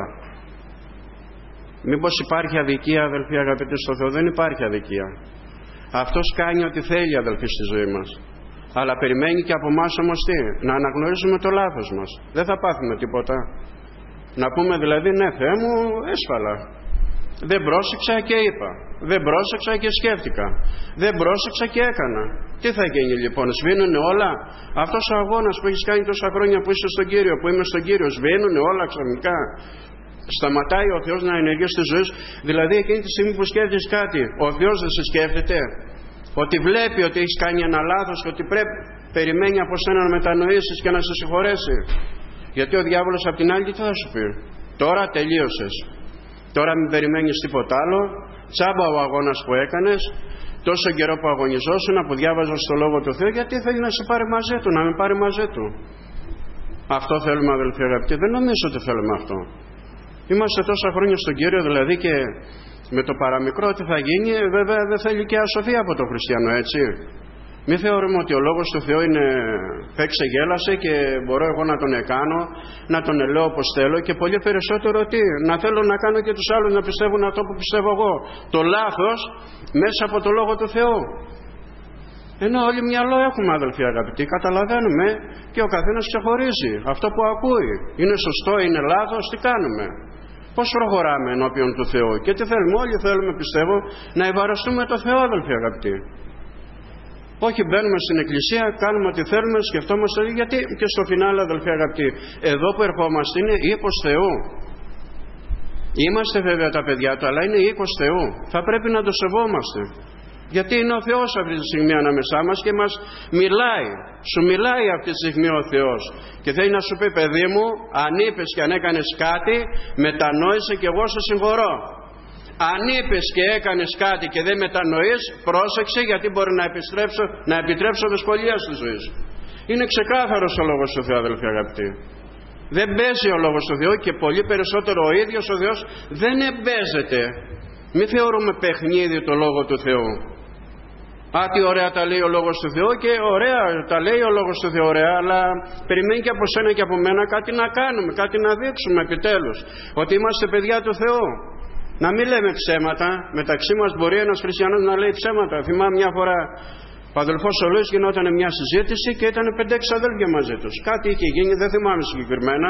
Μήπως υπάρχει αδικία, αδελφοί αγαπητοί, στο Θεό? Δεν υπάρχει αδικία. Αυτός κάνει ό,τι θέλει, αδελφοί, στη ζωή μας. Αλλά περιμένει και από εμάς όμως τι? Να αναγνωρίζουμε το λάθος μας. Δεν θα πάθουμε τίποτα. Να πούμε δηλαδή ναι, Θεέ μου, έσφαλα. Δεν πρόσεξα και είπα. Δεν πρόσεξα και σκέφτηκα. Δεν πρόσεξα και έκανα. Τι θα γίνει λοιπόν? Σβήνουνε όλα? Αυτός ο αγώνας που έχεις κάνει τόσα χρόνια που είσαι στον Κύριο, που είμαι στον Κύριο, σβήνουνε όλα ξαφνικά? Σταματάει ο Θεός να ενεργεί στη ζωή σου? Δηλαδή εκείνη τη στιγμή που σκέφτεσαι κάτι, ο Θεός δεν σε σκέφτεται? Ότι βλέπει ότι έχεις κάνει ένα λάθος και ότι πρέπει, περιμένει από σένα να μετανοήσεις και να σε συγχωρέσει? Γιατί ο διάβολος απ' την άλλη τι θα σου πει? Τώρα τελείωσες, τώρα μην περιμένεις τίποτα άλλο, τσάμπα ο αγώνας που έκανες, τόσο καιρό που αγωνιζόσουν, που διάβαζες το Λόγο του Θεού, γιατί θέλει να σε πάρει μαζί του, να με πάρει μαζί του. Αυτό θέλουμε, αδελφοί αγαπητοί? Δεν νομίζω ότι θέλουμε αυτό. Είμαστε τόσα χρόνια στον Κύριο δηλαδή, και με το παραμικρό τι θα γίνει? Βέβαια δεν θέλει και ασοφία από τον χριστιανό, έτσι. Μην θεωρούμε ότι ο Λόγος του Θεού είναι παίξε γέλασε και μπορώ εγώ να τον εκάνω, να τον ελέω όπως θέλω, και πολύ περισσότερο τι? Να θέλω να κάνω και τους άλλους να πιστεύουν αυτό που πιστεύω εγώ. Το λάθος μέσα από το Λόγο του Θεού. Ενώ όλοι μυαλό έχουμε, αδελφοί αγαπητοί, καταλαβαίνουμε και ο καθένας ξεχωρίζει αυτό που ακούει. Είναι σωστό, είναι λάθος, τι κάνουμε? Πώς προχωράμε ενώπιον του Θεού? Και τι θέλουμε? Όλοι θέλουμε, πιστεύω, να ευαρεστούμε το Θεό, αδελφοί αγαπητοί. Όχι μπαίνουμε στην εκκλησία, κάνουμε ό,τι θέλουμε, σκεφτόμαστε, γιατί και στο φινάλε, αδελφοί αγαπητοί, εδώ που ερχόμαστε είναι οίκος Θεού. Είμαστε βέβαια τα παιδιά του, αλλά είναι οίκος Θεού. Θα πρέπει να το σεβόμαστε. Γιατί είναι ο Θεός αυτή τη στιγμή ανάμεσά μας και μας μιλάει. Σου μιλάει αυτή τη στιγμή ο Θεός και θέλει να σου πει, παιδί μου, αν είπες και αν έκανες κάτι, μετανόησε και εγώ σε συγχωρώ. Αν είπες και έκανες κάτι και δεν μετανοείς, πρόσεξε, γιατί μπορεί να, να επιτρέψω δυσκολία στη ζωή σου. Είναι ξεκάθαρος ο Λόγος του Θεού, αδελφοί αγαπητοί. Δεν παίζει ο Λόγος του Θεού, και πολύ περισσότερο ο ίδιος ο Θεός δεν εμπέζεται. Μην θεωρούμε παιχνίδι το Λόγο του Θεού. Α, τι ωραία τα λέει ο Λόγος του Θεού, και ωραία τα λέει ο Λόγος του Θεού, ωραία, αλλά περιμένει και από σένα και από μένα κάτι να κάνουμε, κάτι να δείξουμε επιτέλους, ότι είμαστε παιδιά του Θεού. Να μην λέμε ψέματα. Μεταξύ μας μπορεί ένας χριστιανός να λέει ψέματα. Θυμάμαι μια φορά ο αδελφός ο Λούις, γινόταν μια συζήτηση και ήταν πέντε έξι αδέλφια μαζί τους. Κάτι είχε γίνει, δεν θυμάμαι συγκεκριμένα.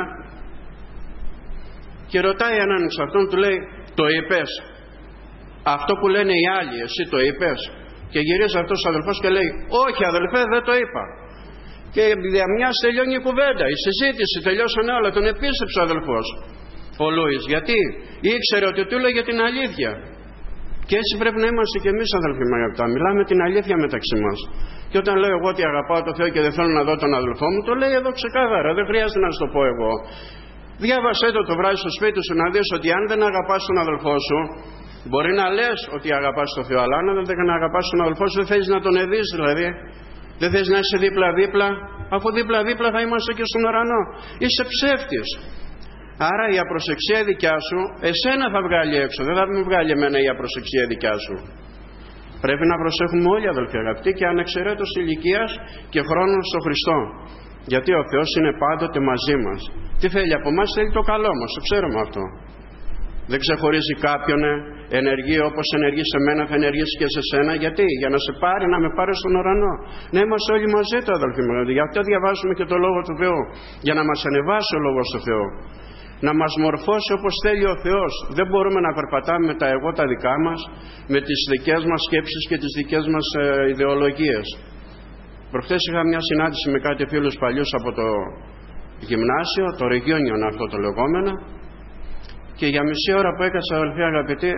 Και ρωτάει έναν εξ αυτών, του λέει, το είπες? Αυτό που λένε οι άλλοι, εσύ το είπες? Και γυρίζει αυτός ο αδελφός και λέει, όχι αδελφέ, δεν το είπα. Και δια μιας τελειώνει η κουβέντα, η συζήτηση, τελειώσανε όλα. Τον επίστεψε ο αδελφός ο Λούις, γιατί ήξερε ότι του έλεγε την αλήθεια. Και έτσι πρέπει να είμαστε και εμείς, αδελφοί μου αγαπητά. Μιλάμε την αλήθεια μεταξύ μας. Και όταν λέω εγώ ότι αγαπάω το Θεό και δεν θέλω να δω τον αδελφό μου, το λέει εδώ ξεκάθαρα, δεν χρειάζεται να σου το πω εγώ. Διάβασέ το το βράδυ στο σπίτι σου, να δεις ότι αν δεν αγαπάς τον αδελφό σου, μπορεί να λες ότι αγαπάς τον Θεό, αλλά αν δεν αγαπάς τον αδελφό σου, δεν θέλεις να τον εδείς, δηλαδή. Δεν θες να είσαι δίπλα-δίπλα, αφού δίπλα-δίπλα θα είμαστε και στον ουρανό. Είσαι ψεύτης. Άρα η απροσεξία δικιά σου εσένα θα βγάλει έξω, δεν θα με βγάλει εμένα η απροσεξία δικιά σου. Πρέπει να προσέχουμε όλοι, αδελφοί αγαπητοί, και ανεξαιρέτως ηλικίας και χρόνων στο Χριστό. Γιατί ο Θεός είναι πάντοτε μαζί μας. Τι θέλει από εμάς? Θέλει το καλό μας, το ξέρουμε αυτό. Δεν ξεχωρίζει κάποιον, ενεργεί όπως ενεργεί σε μένα, θα ενεργήσει και σε σένα. Γιατί? Για να σε πάρει, να με πάρει στον ουρανό. Να είμαστε όλοι μαζί του, αδελφοί μου. Γι' αυτό διαβάζουμε και το Λόγο του Θεού. Για να μας ανεβάσει ο Λόγος του Θεού. Να μας μορφώσει όπως θέλει ο Θεός. Δεν μπορούμε να περπατάμε με τα εγώ τα δικά μας, με τις δικές μας σκέψεις και τις δικές μας ε, ιδεολογίες. Προχθές είχα μια συνάντηση με κάτι φίλους παλιούς από το γυμνάσιο, το Reunion αυτό το λεγόμενο, και για μισή ώρα που έκατσα, αδελφοί αγαπητοί,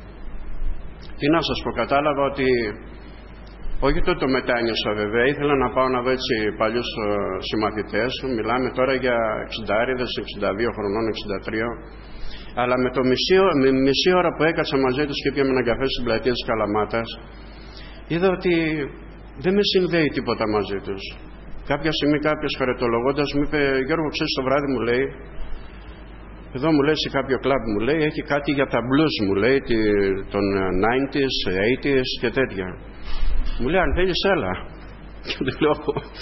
τι να σας πω, κατάλαβα ότι όχι το το μετάνιωσα βέβαια, ήθελα να πάω να δω έτσι παλιούς uh, συμμαθητές, μιλάμε τώρα για εξηντάριδες, εξήντα δύο χρονών, εξήντα τρία, αλλά με το μισή, με μισή ώρα που έκατσα μαζί τους και πιάμε έναν καφέ στην πλατεία της Καλαμάτας, είδα ότι δεν με συνδέει τίποτα μαζί τους. Κάποια στιγμή κάποιος χαριτολογώντας μου είπε, Γιώργο, ξέρεις, το βράδυ μου λέει, εδώ μου λέει σε κάποιο κλαμπ, μου λέει, έχει κάτι για τα blues, μου λέει, των ενενήντα, ογδόντα και τέτοια. Μου λέει, αν θέλεις έλα. Και του λέω,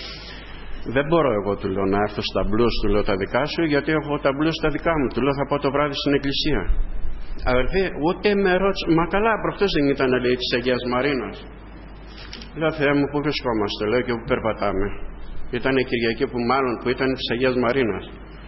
δεν μπορώ εγώ, του λέω, να έρθω στα blues, του λέω, τα δικά σου, γιατί έχω τα blues τα δικά μου. Του λέω, θα πάω το βράδυ στην εκκλησία. Αδερφοί, ούτε με ρώτησε, μα καλά, προχτές δεν ήταν, λέει, της Αγίας Μαρίνας. Λέω, Θεέ μου, πού βρισκόμαστε, λέω, και πού περπατάμε. Ήταν η Κυριακή που μάλλον που ήταν της Αγίας Μαρίνας.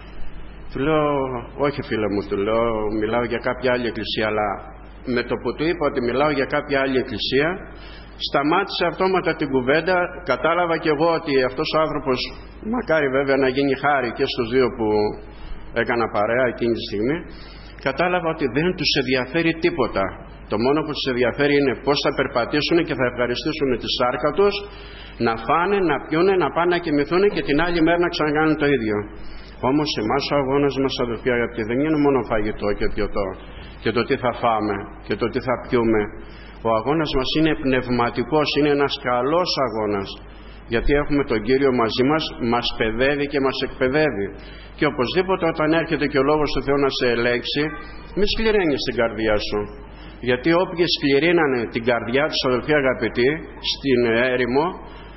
Του λέω, όχι φίλε μου, του λέω, μιλάω για κάποια άλλη εκκλησία, αλλά με το που του είπα ότι μιλάω για κάποια άλλη εκκλησία, σταμάτησε αυτόματα την κουβέντα. Κατάλαβα και εγώ ότι αυτός ο άνθρωπος, μακάρι βέβαια να γίνει χάρη και στους δύο που έκανα παρέα εκείνη τη στιγμή, κατάλαβα ότι δεν τους ενδιαφέρει τίποτα. Το μόνο που τους ενδιαφέρει είναι πώς θα περπατήσουν και θα ευχαριστήσουν τη σάρκα τους, να φάνε, να πιούνε, να πάνε να κοιμηθούν και την άλλη μέρα να ξανακάνουν το ίδιο. Όμως εμάς ο αγώνας μας, αδελφοί αγαπητοί, δεν είναι μόνο φαγητό και πιωτό και το τι θα φάμε και το τι θα πιούμε. Ο αγώνας μας είναι πνευματικός, είναι ένας καλός αγώνας, γιατί έχουμε τον Κύριο μαζί μας, μας παιδεύει και μας εκπαιδεύει. Και οπωσδήποτε όταν έρχεται και ο Λόγος του Θεού να σε ελέγξει, μη σκληραίνεις την καρδιά σου. Γιατί όποιοι σκληρύνανε την καρδιά τους, αδελφοί αγαπητοί, στην έρημο,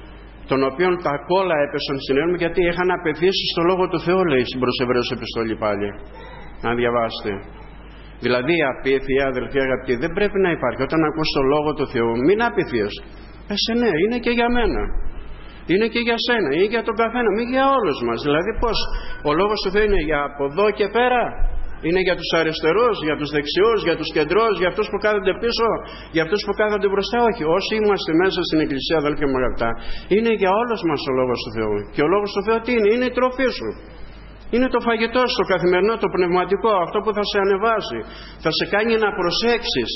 των οποίων τα κόλλα έπεσαν στην έρημο, γιατί είχαν απευθύνσει στο Λόγο του Θεού, λέει στην προς Εβραίους επιστολή πάλι. Να διαβάσετε. Δηλαδή η απίθεια, αδελφοί αγαπητοί, δεν πρέπει να υπάρχει. Όταν ακούς το Λόγο του Θεού, μην απειθείς. Πες ναι, είναι και για μένα. Είναι και για σένα, είναι για τον καθένα, μην για όλους μας. Δηλαδή πώς, ο Λόγος του Θεού είναι για από εδώ και πέρα. Είναι για τους αριστερούς, για τους δεξιούς, για τους κεντρούς, για αυτούς που κάθονται πίσω, για αυτούς που κάθονται μπροστά. Όχι, όσοι είμαστε μέσα στην εκκλησία, αδελφοί μου αγαπητά, είναι για όλους μας ο Λόγος του Θεού. Και ο Λόγος του Θεού τι είναι? Είναι η τροφή σου. Είναι το φαγητό στο καθημερινό, το πνευματικό, αυτό που θα σε ανεβάσει, θα σε κάνει να προσέξεις,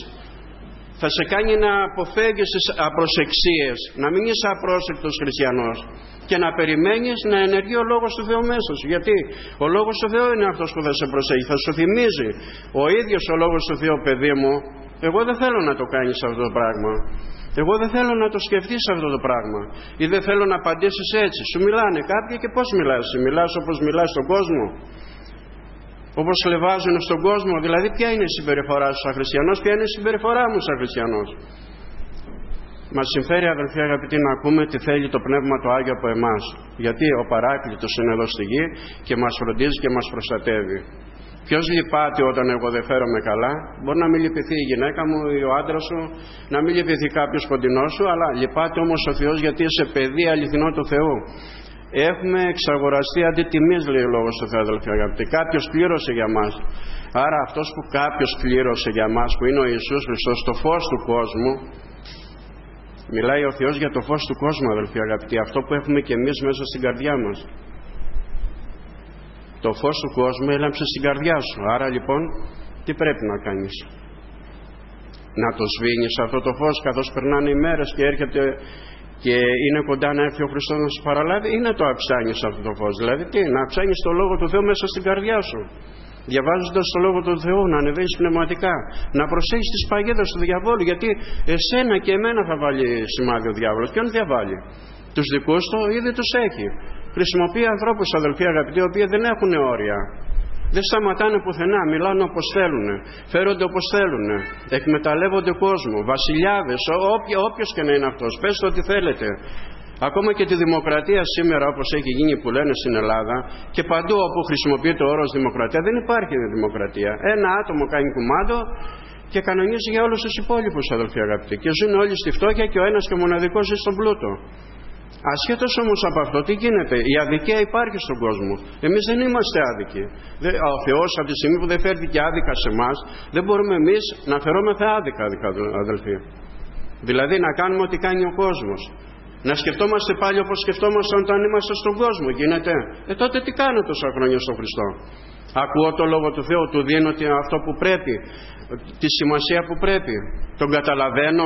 θα σε κάνει να αποφεύγεις τις απροσεξίες, να μην είσαι απρόσεκτος χριστιανός και να περιμένεις να ενεργεί ο Λόγος του Θεού μέσα σου. Γιατί ο Λόγος του Θεού είναι αυτός που θα σε προσέχει, θα σου θυμίζει. Ο ίδιος ο Λόγος του Θεού, παιδί μου, εγώ δεν θέλω να το κάνεις αυτό το πράγμα. Εγώ δεν θέλω να το σκεφτείς αυτό το πράγμα. Ή δεν θέλω να απαντήσεις έτσι. Σου μιλάνε κάποιοι και πώς μιλάς? Μιλάς όπως μιλάς στον κόσμο? Όπως χλευάζουν στον κόσμο? Δηλαδή ποια είναι η συμπεριφορά σου σαν χριστιανός, ποια είναι η συμπεριφορά μου σαν χριστιανός? Μας συμφέρει, αδελφοί αγαπητοί, να ακούμε τι θέλει το Πνεύμα το Άγιο από εμάς. Γιατί ο Παράκλητος είναι εδώ στη γη και μας φροντίζει και μας προστατεύει. Ποιος λυπάται όταν εγώ δεν φέρομαι καλά? Μπορεί να μην λυπηθεί η γυναίκα μου ή ο άντρας σου, να μην λυπηθεί κάποιος κοντινός σου, αλλά λυπάται όμως ο Θεός, γιατί είσαι παιδί αληθινό του Θεού. Έχουμε εξαγοραστεί αντί τιμής, λέει ο λόγος του Θεού, αδελφοί αγαπητοί. Κάποιος πλήρωσε για μας. Άρα αυτός που κάποιος πλήρωσε για μας, που είναι ο Ιησούς Χριστός, το φως του κόσμου. Μιλάει ο Θεός για το φως του κόσμου, αδελφοί αγαπητοί, αυτό που έχουμε και εμείς μέσα στην καρδιά μας. Το φως του κόσμου έλαμψε στην καρδιά σου. Άρα λοιπόν τι πρέπει να κάνεις? Να το σβήνεις αυτό το φως καθώς περνάνε οι μέρες και έρχεται και είναι κοντά να έρθει ο Χριστός να σου παραλάβει, ή να το αψάνεις αυτό το φως? Δηλαδή τι? Να αψάνεις το Λόγο του Θεού μέσα στην καρδιά σου, διαβάζοντας το Λόγο του Θεού, να ανεβαίνεις πνευματικά, να προσέχεις τις παγίδες του διαβόλου, γιατί εσένα και εμένα θα βάλει σημάδι ο διάβολος. Ποιον διαβάλει? Τους δικούς του ήδη τους έχει. Χρησιμοποιεί ανθρώπους, αδελφοί αγαπητοί, οι οποίοι δεν έχουν όρια. Δεν σταματάνε πουθενά, μιλάνε όπως θέλουν, φέρονται όπως θέλουν, εκμεταλλεύονται κόσμο, βασιλιάδες, όποιο, όποιος και να είναι αυτός, πες το ό,τι θέλετε. Ακόμα και τη δημοκρατία σήμερα, όπως έχει γίνει που λένε στην Ελλάδα, και παντού όπου χρησιμοποιείται ο όρος δημοκρατία, δεν υπάρχει δημοκρατία. Ένα άτομο κάνει κουμάντο και κανονίζει για όλους τους υπόλοιπους, αδελφοί αγαπητοί, και ζουν όλοι στη φτώχεια και ο ένας και μοναδικός ζει στον πλούτο. Ασχέτως όμως από αυτό, τι γίνεται? Η αδικία υπάρχει στον κόσμο. Εμείς δεν είμαστε άδικοι. Ο Θεός από τη στιγμή που δεν φέρθηκε άδικα σε εμάς, δεν μπορούμε εμείς να φερόμεθα άδικα, αδελφοί. Δηλαδή να κάνουμε ό,τι κάνει ο κόσμος. Να σκεφτόμαστε πάλι όπως σκεφτόμασταν όταν είμαστε στον κόσμο. Γίνεται? Ε τότε τι κάνω τόσα χρόνια στον Χριστό? Ακούω το Λόγο του Θεού, του δίνω αυτό που πρέπει, τη σημασία που πρέπει, τον καταλαβαίνω,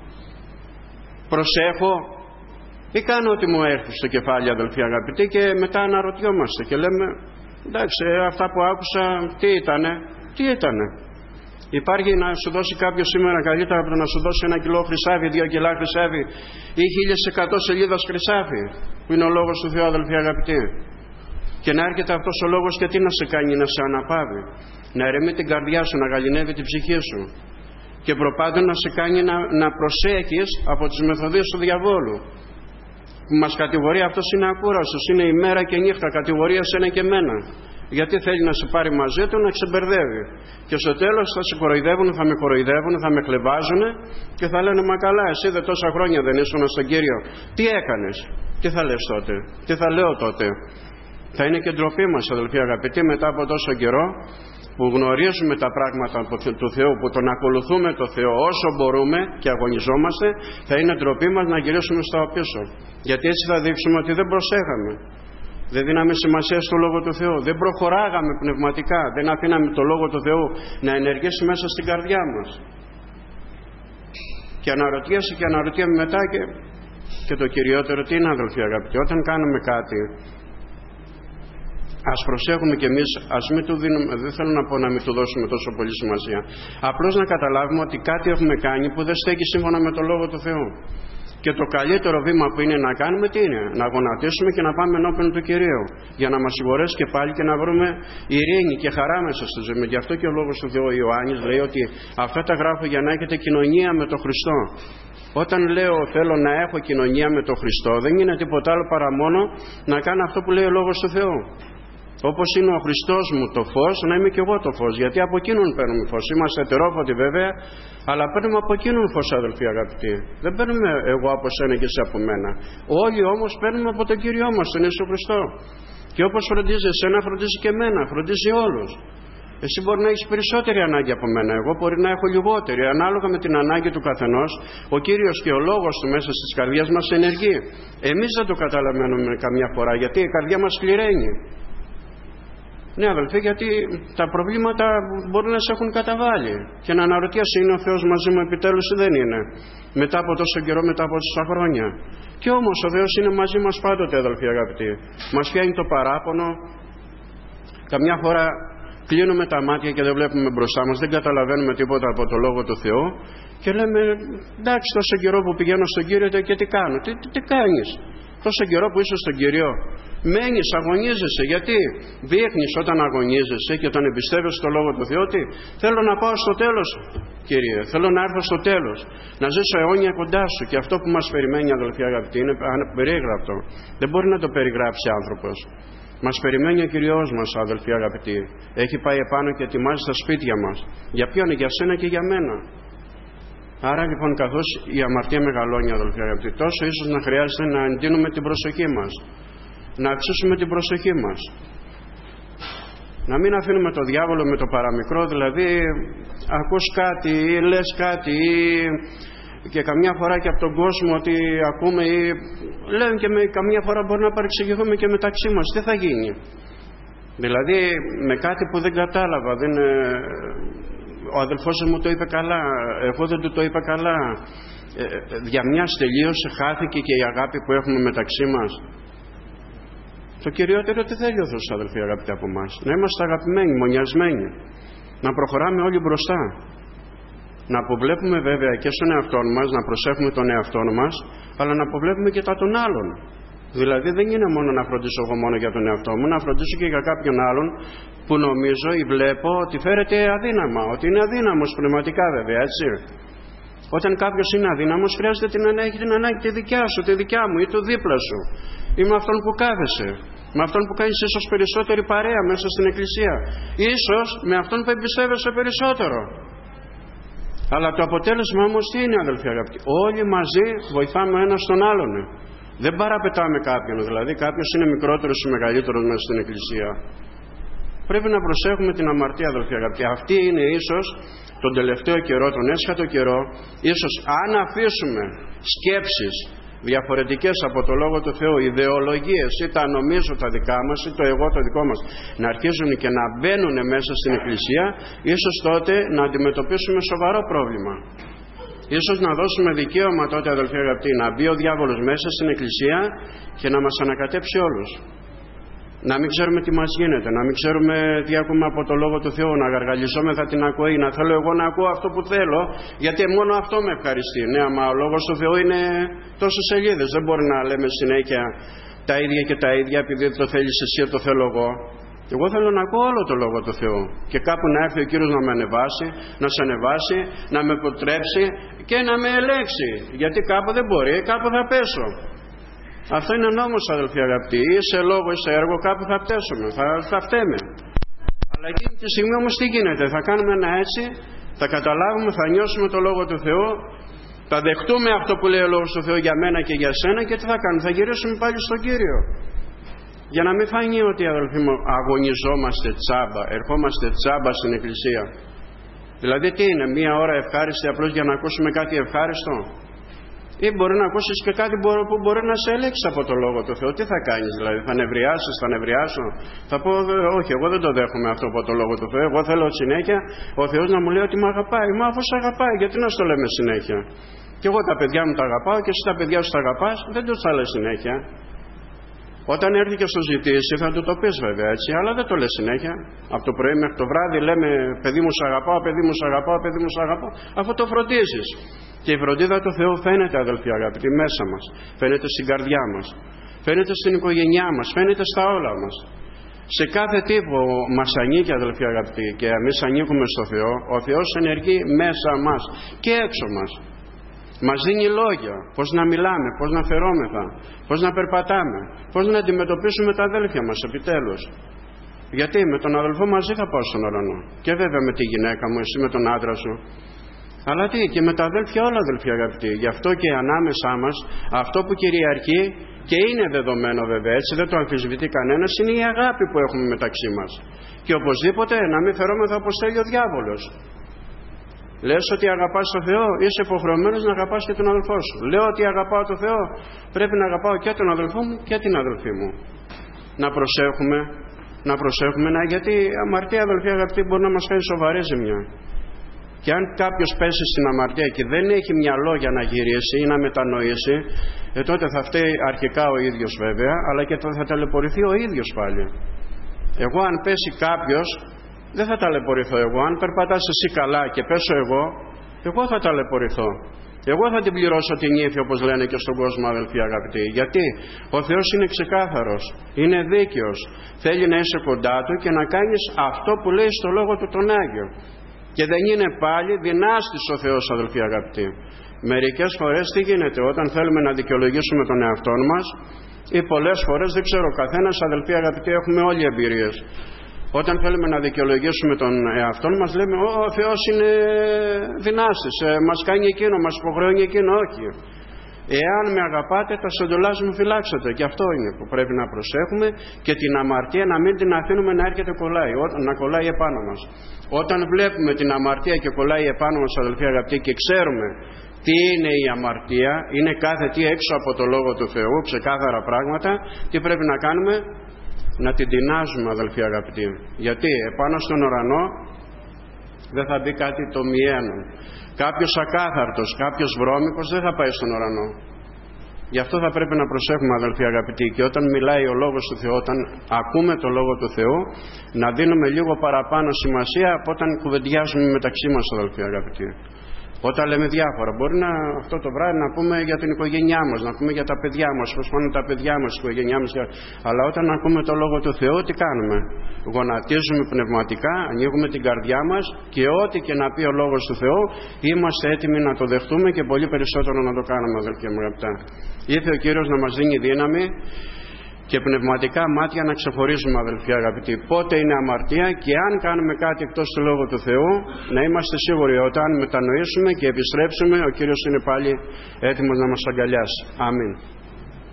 προσέχω, ή κάνω ό,τι μου έρθει στο κεφάλι, αδελφοί αγαπητοί, και μετά αναρωτιόμαστε και λέμε εντάξει, αυτά που άκουσα τι ήτανε, τι ήτανε? Υπάρχει να σου δώσει κάποιο σήμερα καλύτερα από το να σου δώσει ένα κιλό χρυσάφι, δύο κιλά χρυσάφι ή χίλιες εκατό σελίδας χρυσάφι, που είναι ο Λόγος του Θεού, αδελφοί αγαπητοί. Και να έρχεται αυτός ο Λόγος και τι να σε κάνει? Να σε αναπαύει, να ερεμεί την καρδιά σου, να γαληνεύει την ψυχή σου, και προπάντων να σε κάνει να, να προσέχεις από τις μεθοδίες του διαβόλου. Που μας κατηγορεί, αυτός είναι ακούραστος, είναι ημέρα και νύχτα, κατηγορία σένα και εμένα. Γιατί θέλει να σε πάρει μαζί του, να ξεμπερδεύει. Και στο τέλος θα σε κοροϊδεύουν, θα με κοροϊδεύουν, θα με χλεβάζουν και θα λένε μα καλά, εσύ δεν τόσα χρόνια δεν ήσουν στον Κύριο, τι έκανες? Τι θα λες τότε? Τι θα λέω τότε? Θα είναι και ντροπή μας, αδελφοί αγαπητοί, μετά από τόσο καιρό που γνωρίζουμε τα πράγματα του Θεού, που τον ακολουθούμε το Θεό όσο μπορούμε και αγωνιζόμαστε, θα είναι ντροπή μας να γυρίσουμε στο πίσω. Γιατί έτσι θα δείξουμε ότι δεν προσέχαμε. Δεν δίναμε σημασία στο Λόγο του Θεού. Δεν προχωράγαμε πνευματικά. Δεν αφήναμε το Λόγο του Θεού να ενεργήσει μέσα στην καρδιά μας. Και αναρωτιέσαι και αναρωτιέμαι μετά και, και το κυριότερο τι είναι, αδελφοί αγαπητοί? Όταν κάνουμε κάτι, ας προσέχουμε κι εμείς, ας μην του δίνουμε, δεν θέλω να πω να μην του δώσουμε τόσο πολύ σημασία. Απλώς να καταλάβουμε ότι κάτι έχουμε κάνει που δεν στέκει σύμφωνα με το Λόγο του Θεού. Και το καλύτερο βήμα που είναι να κάνουμε τι είναι? Να γονατίσουμε και να πάμε ενώπιον του Κυρίου, για να μας συγχωρέσει και πάλι και να βρούμε ειρήνη και χαρά μέσα στη ζωή. Γι' αυτό και ο Λόγος του Θεού, ο Ιωάννης, λέει ότι αυτά τα γράφω για να έχετε κοινωνία με τον Χριστό. Όταν λέω θέλω να έχω κοινωνία με τον Χριστό, δεν είναι τίποτα άλλο παρά μόνο να κάνω αυτό που λέει ο Λόγος του Θεού. Όπως είναι ο Χριστός μου το φως, να είμαι και εγώ το φως. Γιατί από εκείνον παίρνουμε φως. Είμαστε ετερόφωτοι βέβαια, αλλά παίρνουμε από εκείνον φως, αδελφοί αγαπητοί. Δεν παίρνουμε εγώ από σένα και εσύ από μένα. Όλοι όμως παίρνουμε από τον Κύριό μας, τον Ιησού Χριστό. Και όπως φροντίζει εσένα, φροντίζει και εμένα, φροντίζει όλους. Εσύ μπορεί να έχεις περισσότερη ανάγκη από μένα, εγώ μπορεί να έχω λιγότερη. Ανάλογα με την ανάγκη του καθενός, ο Κύριος και ο Λόγος του μέσα στις καρδιές μας ενεργεί. Εμείς δεν το καταλαβαίνουμε καμιά φορά, γιατί η καρδιά μας σκληραίνει. Ναι, αδελφοί, γιατί τα προβλήματα μπορεί να σε έχουν καταβάλει και να αναρωτιέσαι, είναι ο Θεός μαζί μου επιτέλους ή δεν είναι? Μετά από τόσο καιρό, μετά από τόσα χρόνια. Και όμως ο Θεός είναι μαζί μας πάντοτε, αδελφοί αγαπητοί. Μας πιάνει το παράπονο. Καμιά φορά κλείνουμε τα μάτια και δεν βλέπουμε μπροστά μας, δεν καταλαβαίνουμε τίποτα από το Λόγο του Θεού και λέμε εντάξει, τόσο καιρό που πηγαίνω στον Κύριο και τι κάνω? Τι, τι, τι κάνεις? τόσο καιρό που είσαι στον Κύριο, μένεις, αγωνίζεσαι. Γιατί δείχνεις όταν αγωνίζεσαι και όταν εμπιστεύεσαι στο Λόγο του Θεού ότι θέλω να πάω στο τέλος, Κύριε, θέλω να έρθω στο τέλος, να ζήσω αιώνια κοντά σου. Και αυτό που μας περιμένει, αδελφοί αγαπητοί, είναι περίγραπτο. Δεν μπορεί να το περιγράψει άνθρωπος. Μας περιμένει ο Κυριός μας, αδελφοί αγαπητοί. Έχει πάει επάνω και ετοιμάζει τα σπίτια μας. Για ποιον? Για σένα και για μένα. Άρα λοιπόν, καθώς η αμαρτία μεγαλώνει, αδελφοί αγαπητοί, τόσο ίσως να χρειάζεται να εντείνουμε την προσοχή μας, να αυξήσουμε την προσοχή μας, να μην αφήνουμε το διάβολο με το παραμικρό. Δηλαδή ακούς κάτι ή λες κάτι ή και καμιά φορά και από τον κόσμο ότι ακούμε ή λένε και με, καμιά φορά μπορεί να παρεξηγηθούμε και μεταξύ μας. Τι θα γίνει? Δηλαδή με κάτι που δεν κατάλαβα, δεν, ο αδελφός μου το είπε καλά, εγώ δεν του το είπα καλά, ε, για μιας τελείωσε, χάθηκε και η αγάπη που έχουμε μεταξύ μας. Το κυριότερο τι θέλει ο Θεός, αδελφοί αγαπητοί, από εμάς? Να είμαστε αγαπημένοι, μονιασμένοι, να προχωράμε όλοι μπροστά, να αποβλέπουμε βέβαια και στον εαυτό μας, να προσέχουμε τον εαυτό μας, αλλά να αποβλέπουμε και τα των άλλων. Δηλαδή δεν είναι μόνο να φροντίσω εγώ μόνο για τον εαυτό μου, να φροντίσω και για κάποιον άλλον που νομίζω ή βλέπω ότι φέρεται αδύναμα, ότι είναι αδύναμος πνευματικά βέβαια, έτσι. Όταν κάποιος είναι αδύναμος, χρειάζεται την ανάγκη, την ανάγκη τη δικιά σου, τη δικιά μου ή του δίπλα σου, ή με αυτόν που κάθεσαι, με αυτόν που κάνεις ίσως περισσότερη παρέα μέσα στην εκκλησία, ίσως με αυτόν που εμπιστεύεσαι περισσότερο. Αλλά το αποτέλεσμα όμως τι είναι, αδελφοί αγαπητοί? Όλοι μαζί βοηθάμε ο ένας τον άλλον. Δεν παραπετάμε κάποιον, δηλαδή κάποιος είναι μικρότερος ή μεγαλύτερος μέσα στην εκκλησία. Πρέπει να προσέχουμε την αμαρτία, αδελφοί αγαπητοί. Αυτή είναι ίσως τον τελευταίο καιρό, τον έσχατο καιρό, ίσως αν αφήσουμε σκέψεις διαφορετικές από το Λόγο του Θεού, ιδεολογίες ή τα νομίζω τα δικά μας ή το εγώ το δικό μας, να αρχίζουν και να μπαίνουν μέσα στην εκκλησία, ίσως τότε να αντιμετωπίσουμε σοβαρό πρόβλημα. Ίσως να δώσουμε δικαίωμα τότε, αδελφοί αγαπητοί, να μπει ο διάβολος μέσα στην εκκλησία και να μας ανακατέψει όλους. Να μην ξέρουμε τι μας γίνεται, να μην ξέρουμε τι ακούμε από το Λόγο του Θεού, να γαργαλιζόμεθα την ακοή, να θέλω εγώ να ακούω αυτό που θέλω, γιατί μόνο αυτό με ευχαριστεί. Ναι, άμα ο Λόγος του Θεού είναι τόσες σελίδες, δεν μπορεί να λέμε συνέχεια τα ίδια και τα ίδια επειδή το θέλεις εσύ, το θέλω εγώ. Εγώ θέλω να ακούω όλο το Λόγο του Θεού και κάπου να έρθει ο Κύριος να με ανεβάσει, να σε ανεβάσει, να με αποτρέψει και να με ελέγξει, γιατί κάπου δεν μπορεί, κάπου θα πέσω. Αυτό είναι νόμος, αδελφοί αγαπητοί. Ή σε λόγο ή σε έργο κάπου θα πτέσουμε, θα, θα φταίμε. Αλλά εκείνη τη στιγμή όμως τι γίνεται? Θα κάνουμε ένα έτσι, θα καταλάβουμε, θα νιώσουμε το Λόγο του Θεού, θα δεχτούμε αυτό που λέει ο Λόγος του Θεού για μένα και για σένα και τι θα κάνουμε? Θα γυρίσουμε πάλι στον Κύριο. Για να μην φανεί ότι, αδελφοί μου, αγωνιζόμαστε τσάμπα, ερχόμαστε τσάμπα στην εκκλησία. Δηλαδή τι είναι, μία ώρα ευχάριστη απλώς για να ακούσουμε κάτι ευχάριστο? Ή μπορεί να ακούσεις και κάτι που μπορεί να σε ελέγξει από το Λόγο του Θεού. Τι θα κάνεις δηλαδή? Θα νευριάσεις, θα νευριάσω? Θα πω όχι, εγώ δεν το δέχομαι αυτό από το Λόγο του Θεού. Εγώ θέλω συνέχεια ο Θεός να μου λέει ότι με αγαπάει. Μα αφού σε αγαπάει, γιατί να στο λέμε συνέχεια? Και εγώ τα παιδιά μου τα αγαπάω και εσύ τα παιδιά σου τα αγαπάς, δεν τους τα λες συνέχεια. Όταν έρθει και στο ζητήσει θα του το πεις βέβαια, έτσι, αλλά δεν το λες συνέχεια. Από το πρωί μέχρι το βράδυ λέμε παιδί μου σ' αγαπάω, παιδί μου σ' αγαπάω, παιδί μου σ' αγαπάω, αφού το φροντίζεις. Και η φροντίδα του Θεού φαίνεται, αδελφοί αγαπητοί, μέσα μας, φαίνεται στην καρδιά μας, φαίνεται στην οικογένειά μας, φαίνεται στα όλα μας. Σε κάθε τι που μας ανήκει, αδελφοί αγαπητοί, και εμείς ανήκουμε στο Θεό, ο Θεός ενεργεί μέσα μας και έξω μας. Μας δίνει λόγια, πώς να μιλάμε, πώς να φερόμεθα, πώς να περπατάμε, πώς να αντιμετωπίσουμε τα αδέλφια μας επιτέλους. Γιατί με τον αδελφό μαζί θα πάω στον ουρανό. Και βέβαια με τη γυναίκα μου, εσύ με τον άντρα σου. Αλλά τι, και με τα αδέλφια όλα, αδελφοί αγαπητοί. Γι' αυτό και ανάμεσά μας, αυτό που κυριαρχεί και είναι δεδομένο βέβαια, έτσι δεν το αμφισβητεί κανένας, είναι η αγάπη που έχουμε μεταξύ μας. Και οπωσδήποτε να μην φερόμεθα όπως θέλει ο διάβολος. Λες ότι αγαπάς τον Θεό, είσαι υποχρεωμένος να αγαπάς και τον αδελφό σου. Λέω ότι αγαπάω τον Θεό, πρέπει να αγαπάω και τον αδελφό μου και την αδελφή μου. Να προσέχουμε, να προσέχουμε, να, γιατί αμαρτία, αδελφοί αγαπητοί, μπορεί να μας κάνει σοβαρή ζημιά. Και αν κάποιος πέσει στην αμαρτία και δεν έχει μυαλό για να γυρίσει ή να μετανοήσει, ε, τότε θα φταίει αρχικά ο ίδιος βέβαια, αλλά και θα ταλαιπωρηθεί ο ίδιος πάλι. Εγώ αν πέσει κάποιος, δεν θα ταλαιπωρηθώ εγώ. Αν περπατάς εσύ καλά και πέσω εγώ, εγώ θα ταλαιπωρηθώ. Εγώ θα την πληρώσω την ύφη, όπως λένε και στον κόσμο, αδελφοί αγαπητοί. Γιατί ο Θεός είναι ξεκάθαρος, είναι δίκαιος. Θέλει να είσαι κοντά Του και να κάνεις αυτό που λέει στο Λόγο Του τον Άγιο. Και δεν είναι πάλι δυνάστης ο Θεός, αδελφοί αγαπητοί. Μερικές φορές τι γίνεται όταν θέλουμε να δικαιολογήσουμε τον εαυτό μας, ή πολλές φορές, δεν ξέρω, καθένας, αδελφοί αγαπητοί, έχουμε όλοι εμπειρίες. Όταν θέλουμε να δικαιολογήσουμε τον εαυτό μας, λέμε ο Θεός είναι δυνάστης, ε, μας κάνει εκείνο, μας υποχρεώνει εκείνο. Όχι. Εάν με αγαπάτε, τα σεντολάς μου φυλάξετε. Και αυτό είναι που πρέπει να προσέχουμε, και την αμαρτία να μην την αφήνουμε να έρχεται κολλάει, να κολλάει επάνω μας. Όταν βλέπουμε την αμαρτία και κολλάει επάνω μας, αδελφοί αγαπητοί, και ξέρουμε τι είναι η αμαρτία, είναι κάθε τι έξω από το Λόγο του Θεού, ξεκάθαρα πράγματα, τι πρέπει να κάνουμε? Να την τεινάζουμε, αδελφοί αγαπητοί. Γιατί επάνω στον ουρανό δεν θα μπει κάτι το μιένον. Κάποιος ακάθαρτος, κάποιος βρώμικος δεν θα πάει στον ουρανό. Γι' αυτό θα πρέπει να προσέχουμε, αδελφοί αγαπητοί, και όταν μιλάει ο Λόγος του Θεού, όταν ακούμε το Λόγο του Θεού, να δίνουμε λίγο παραπάνω σημασία από όταν κουβεντιάζουμε μεταξύ μας, αδελφοί αγαπητοί. Όταν λέμε διάφορα, μπορεί να, αυτό το βράδυ να πούμε για την οικογένειά μας, να πούμε για τα παιδιά μας, πώς πάνε τα παιδιά μας, η οικογένειά μας. Αλλά όταν ακούμε το Λόγο του Θεού, τι κάνουμε? Γονατίζουμε πνευματικά, ανοίγουμε την καρδιά μας, και ό,τι και να πει ο Λόγος του Θεού, είμαστε έτοιμοι να το δεχτούμε, και πολύ περισσότερο να το κάνουμε, αδελφοί μου αγαπητά. Ήρθε ο Κύριος να μας δίνει δύναμη και πνευματικά μάτια να ξεχωρίζουμε, αδελφοί αγαπητοί, πότε είναι αμαρτία, και αν κάνουμε κάτι εκτός του Λόγου του Θεού, να είμαστε σίγουροι όταν μετανοήσουμε και επιστρέψουμε, ο Κύριος είναι πάλι έτοιμος να μας αγκαλιάσει. Αμήν.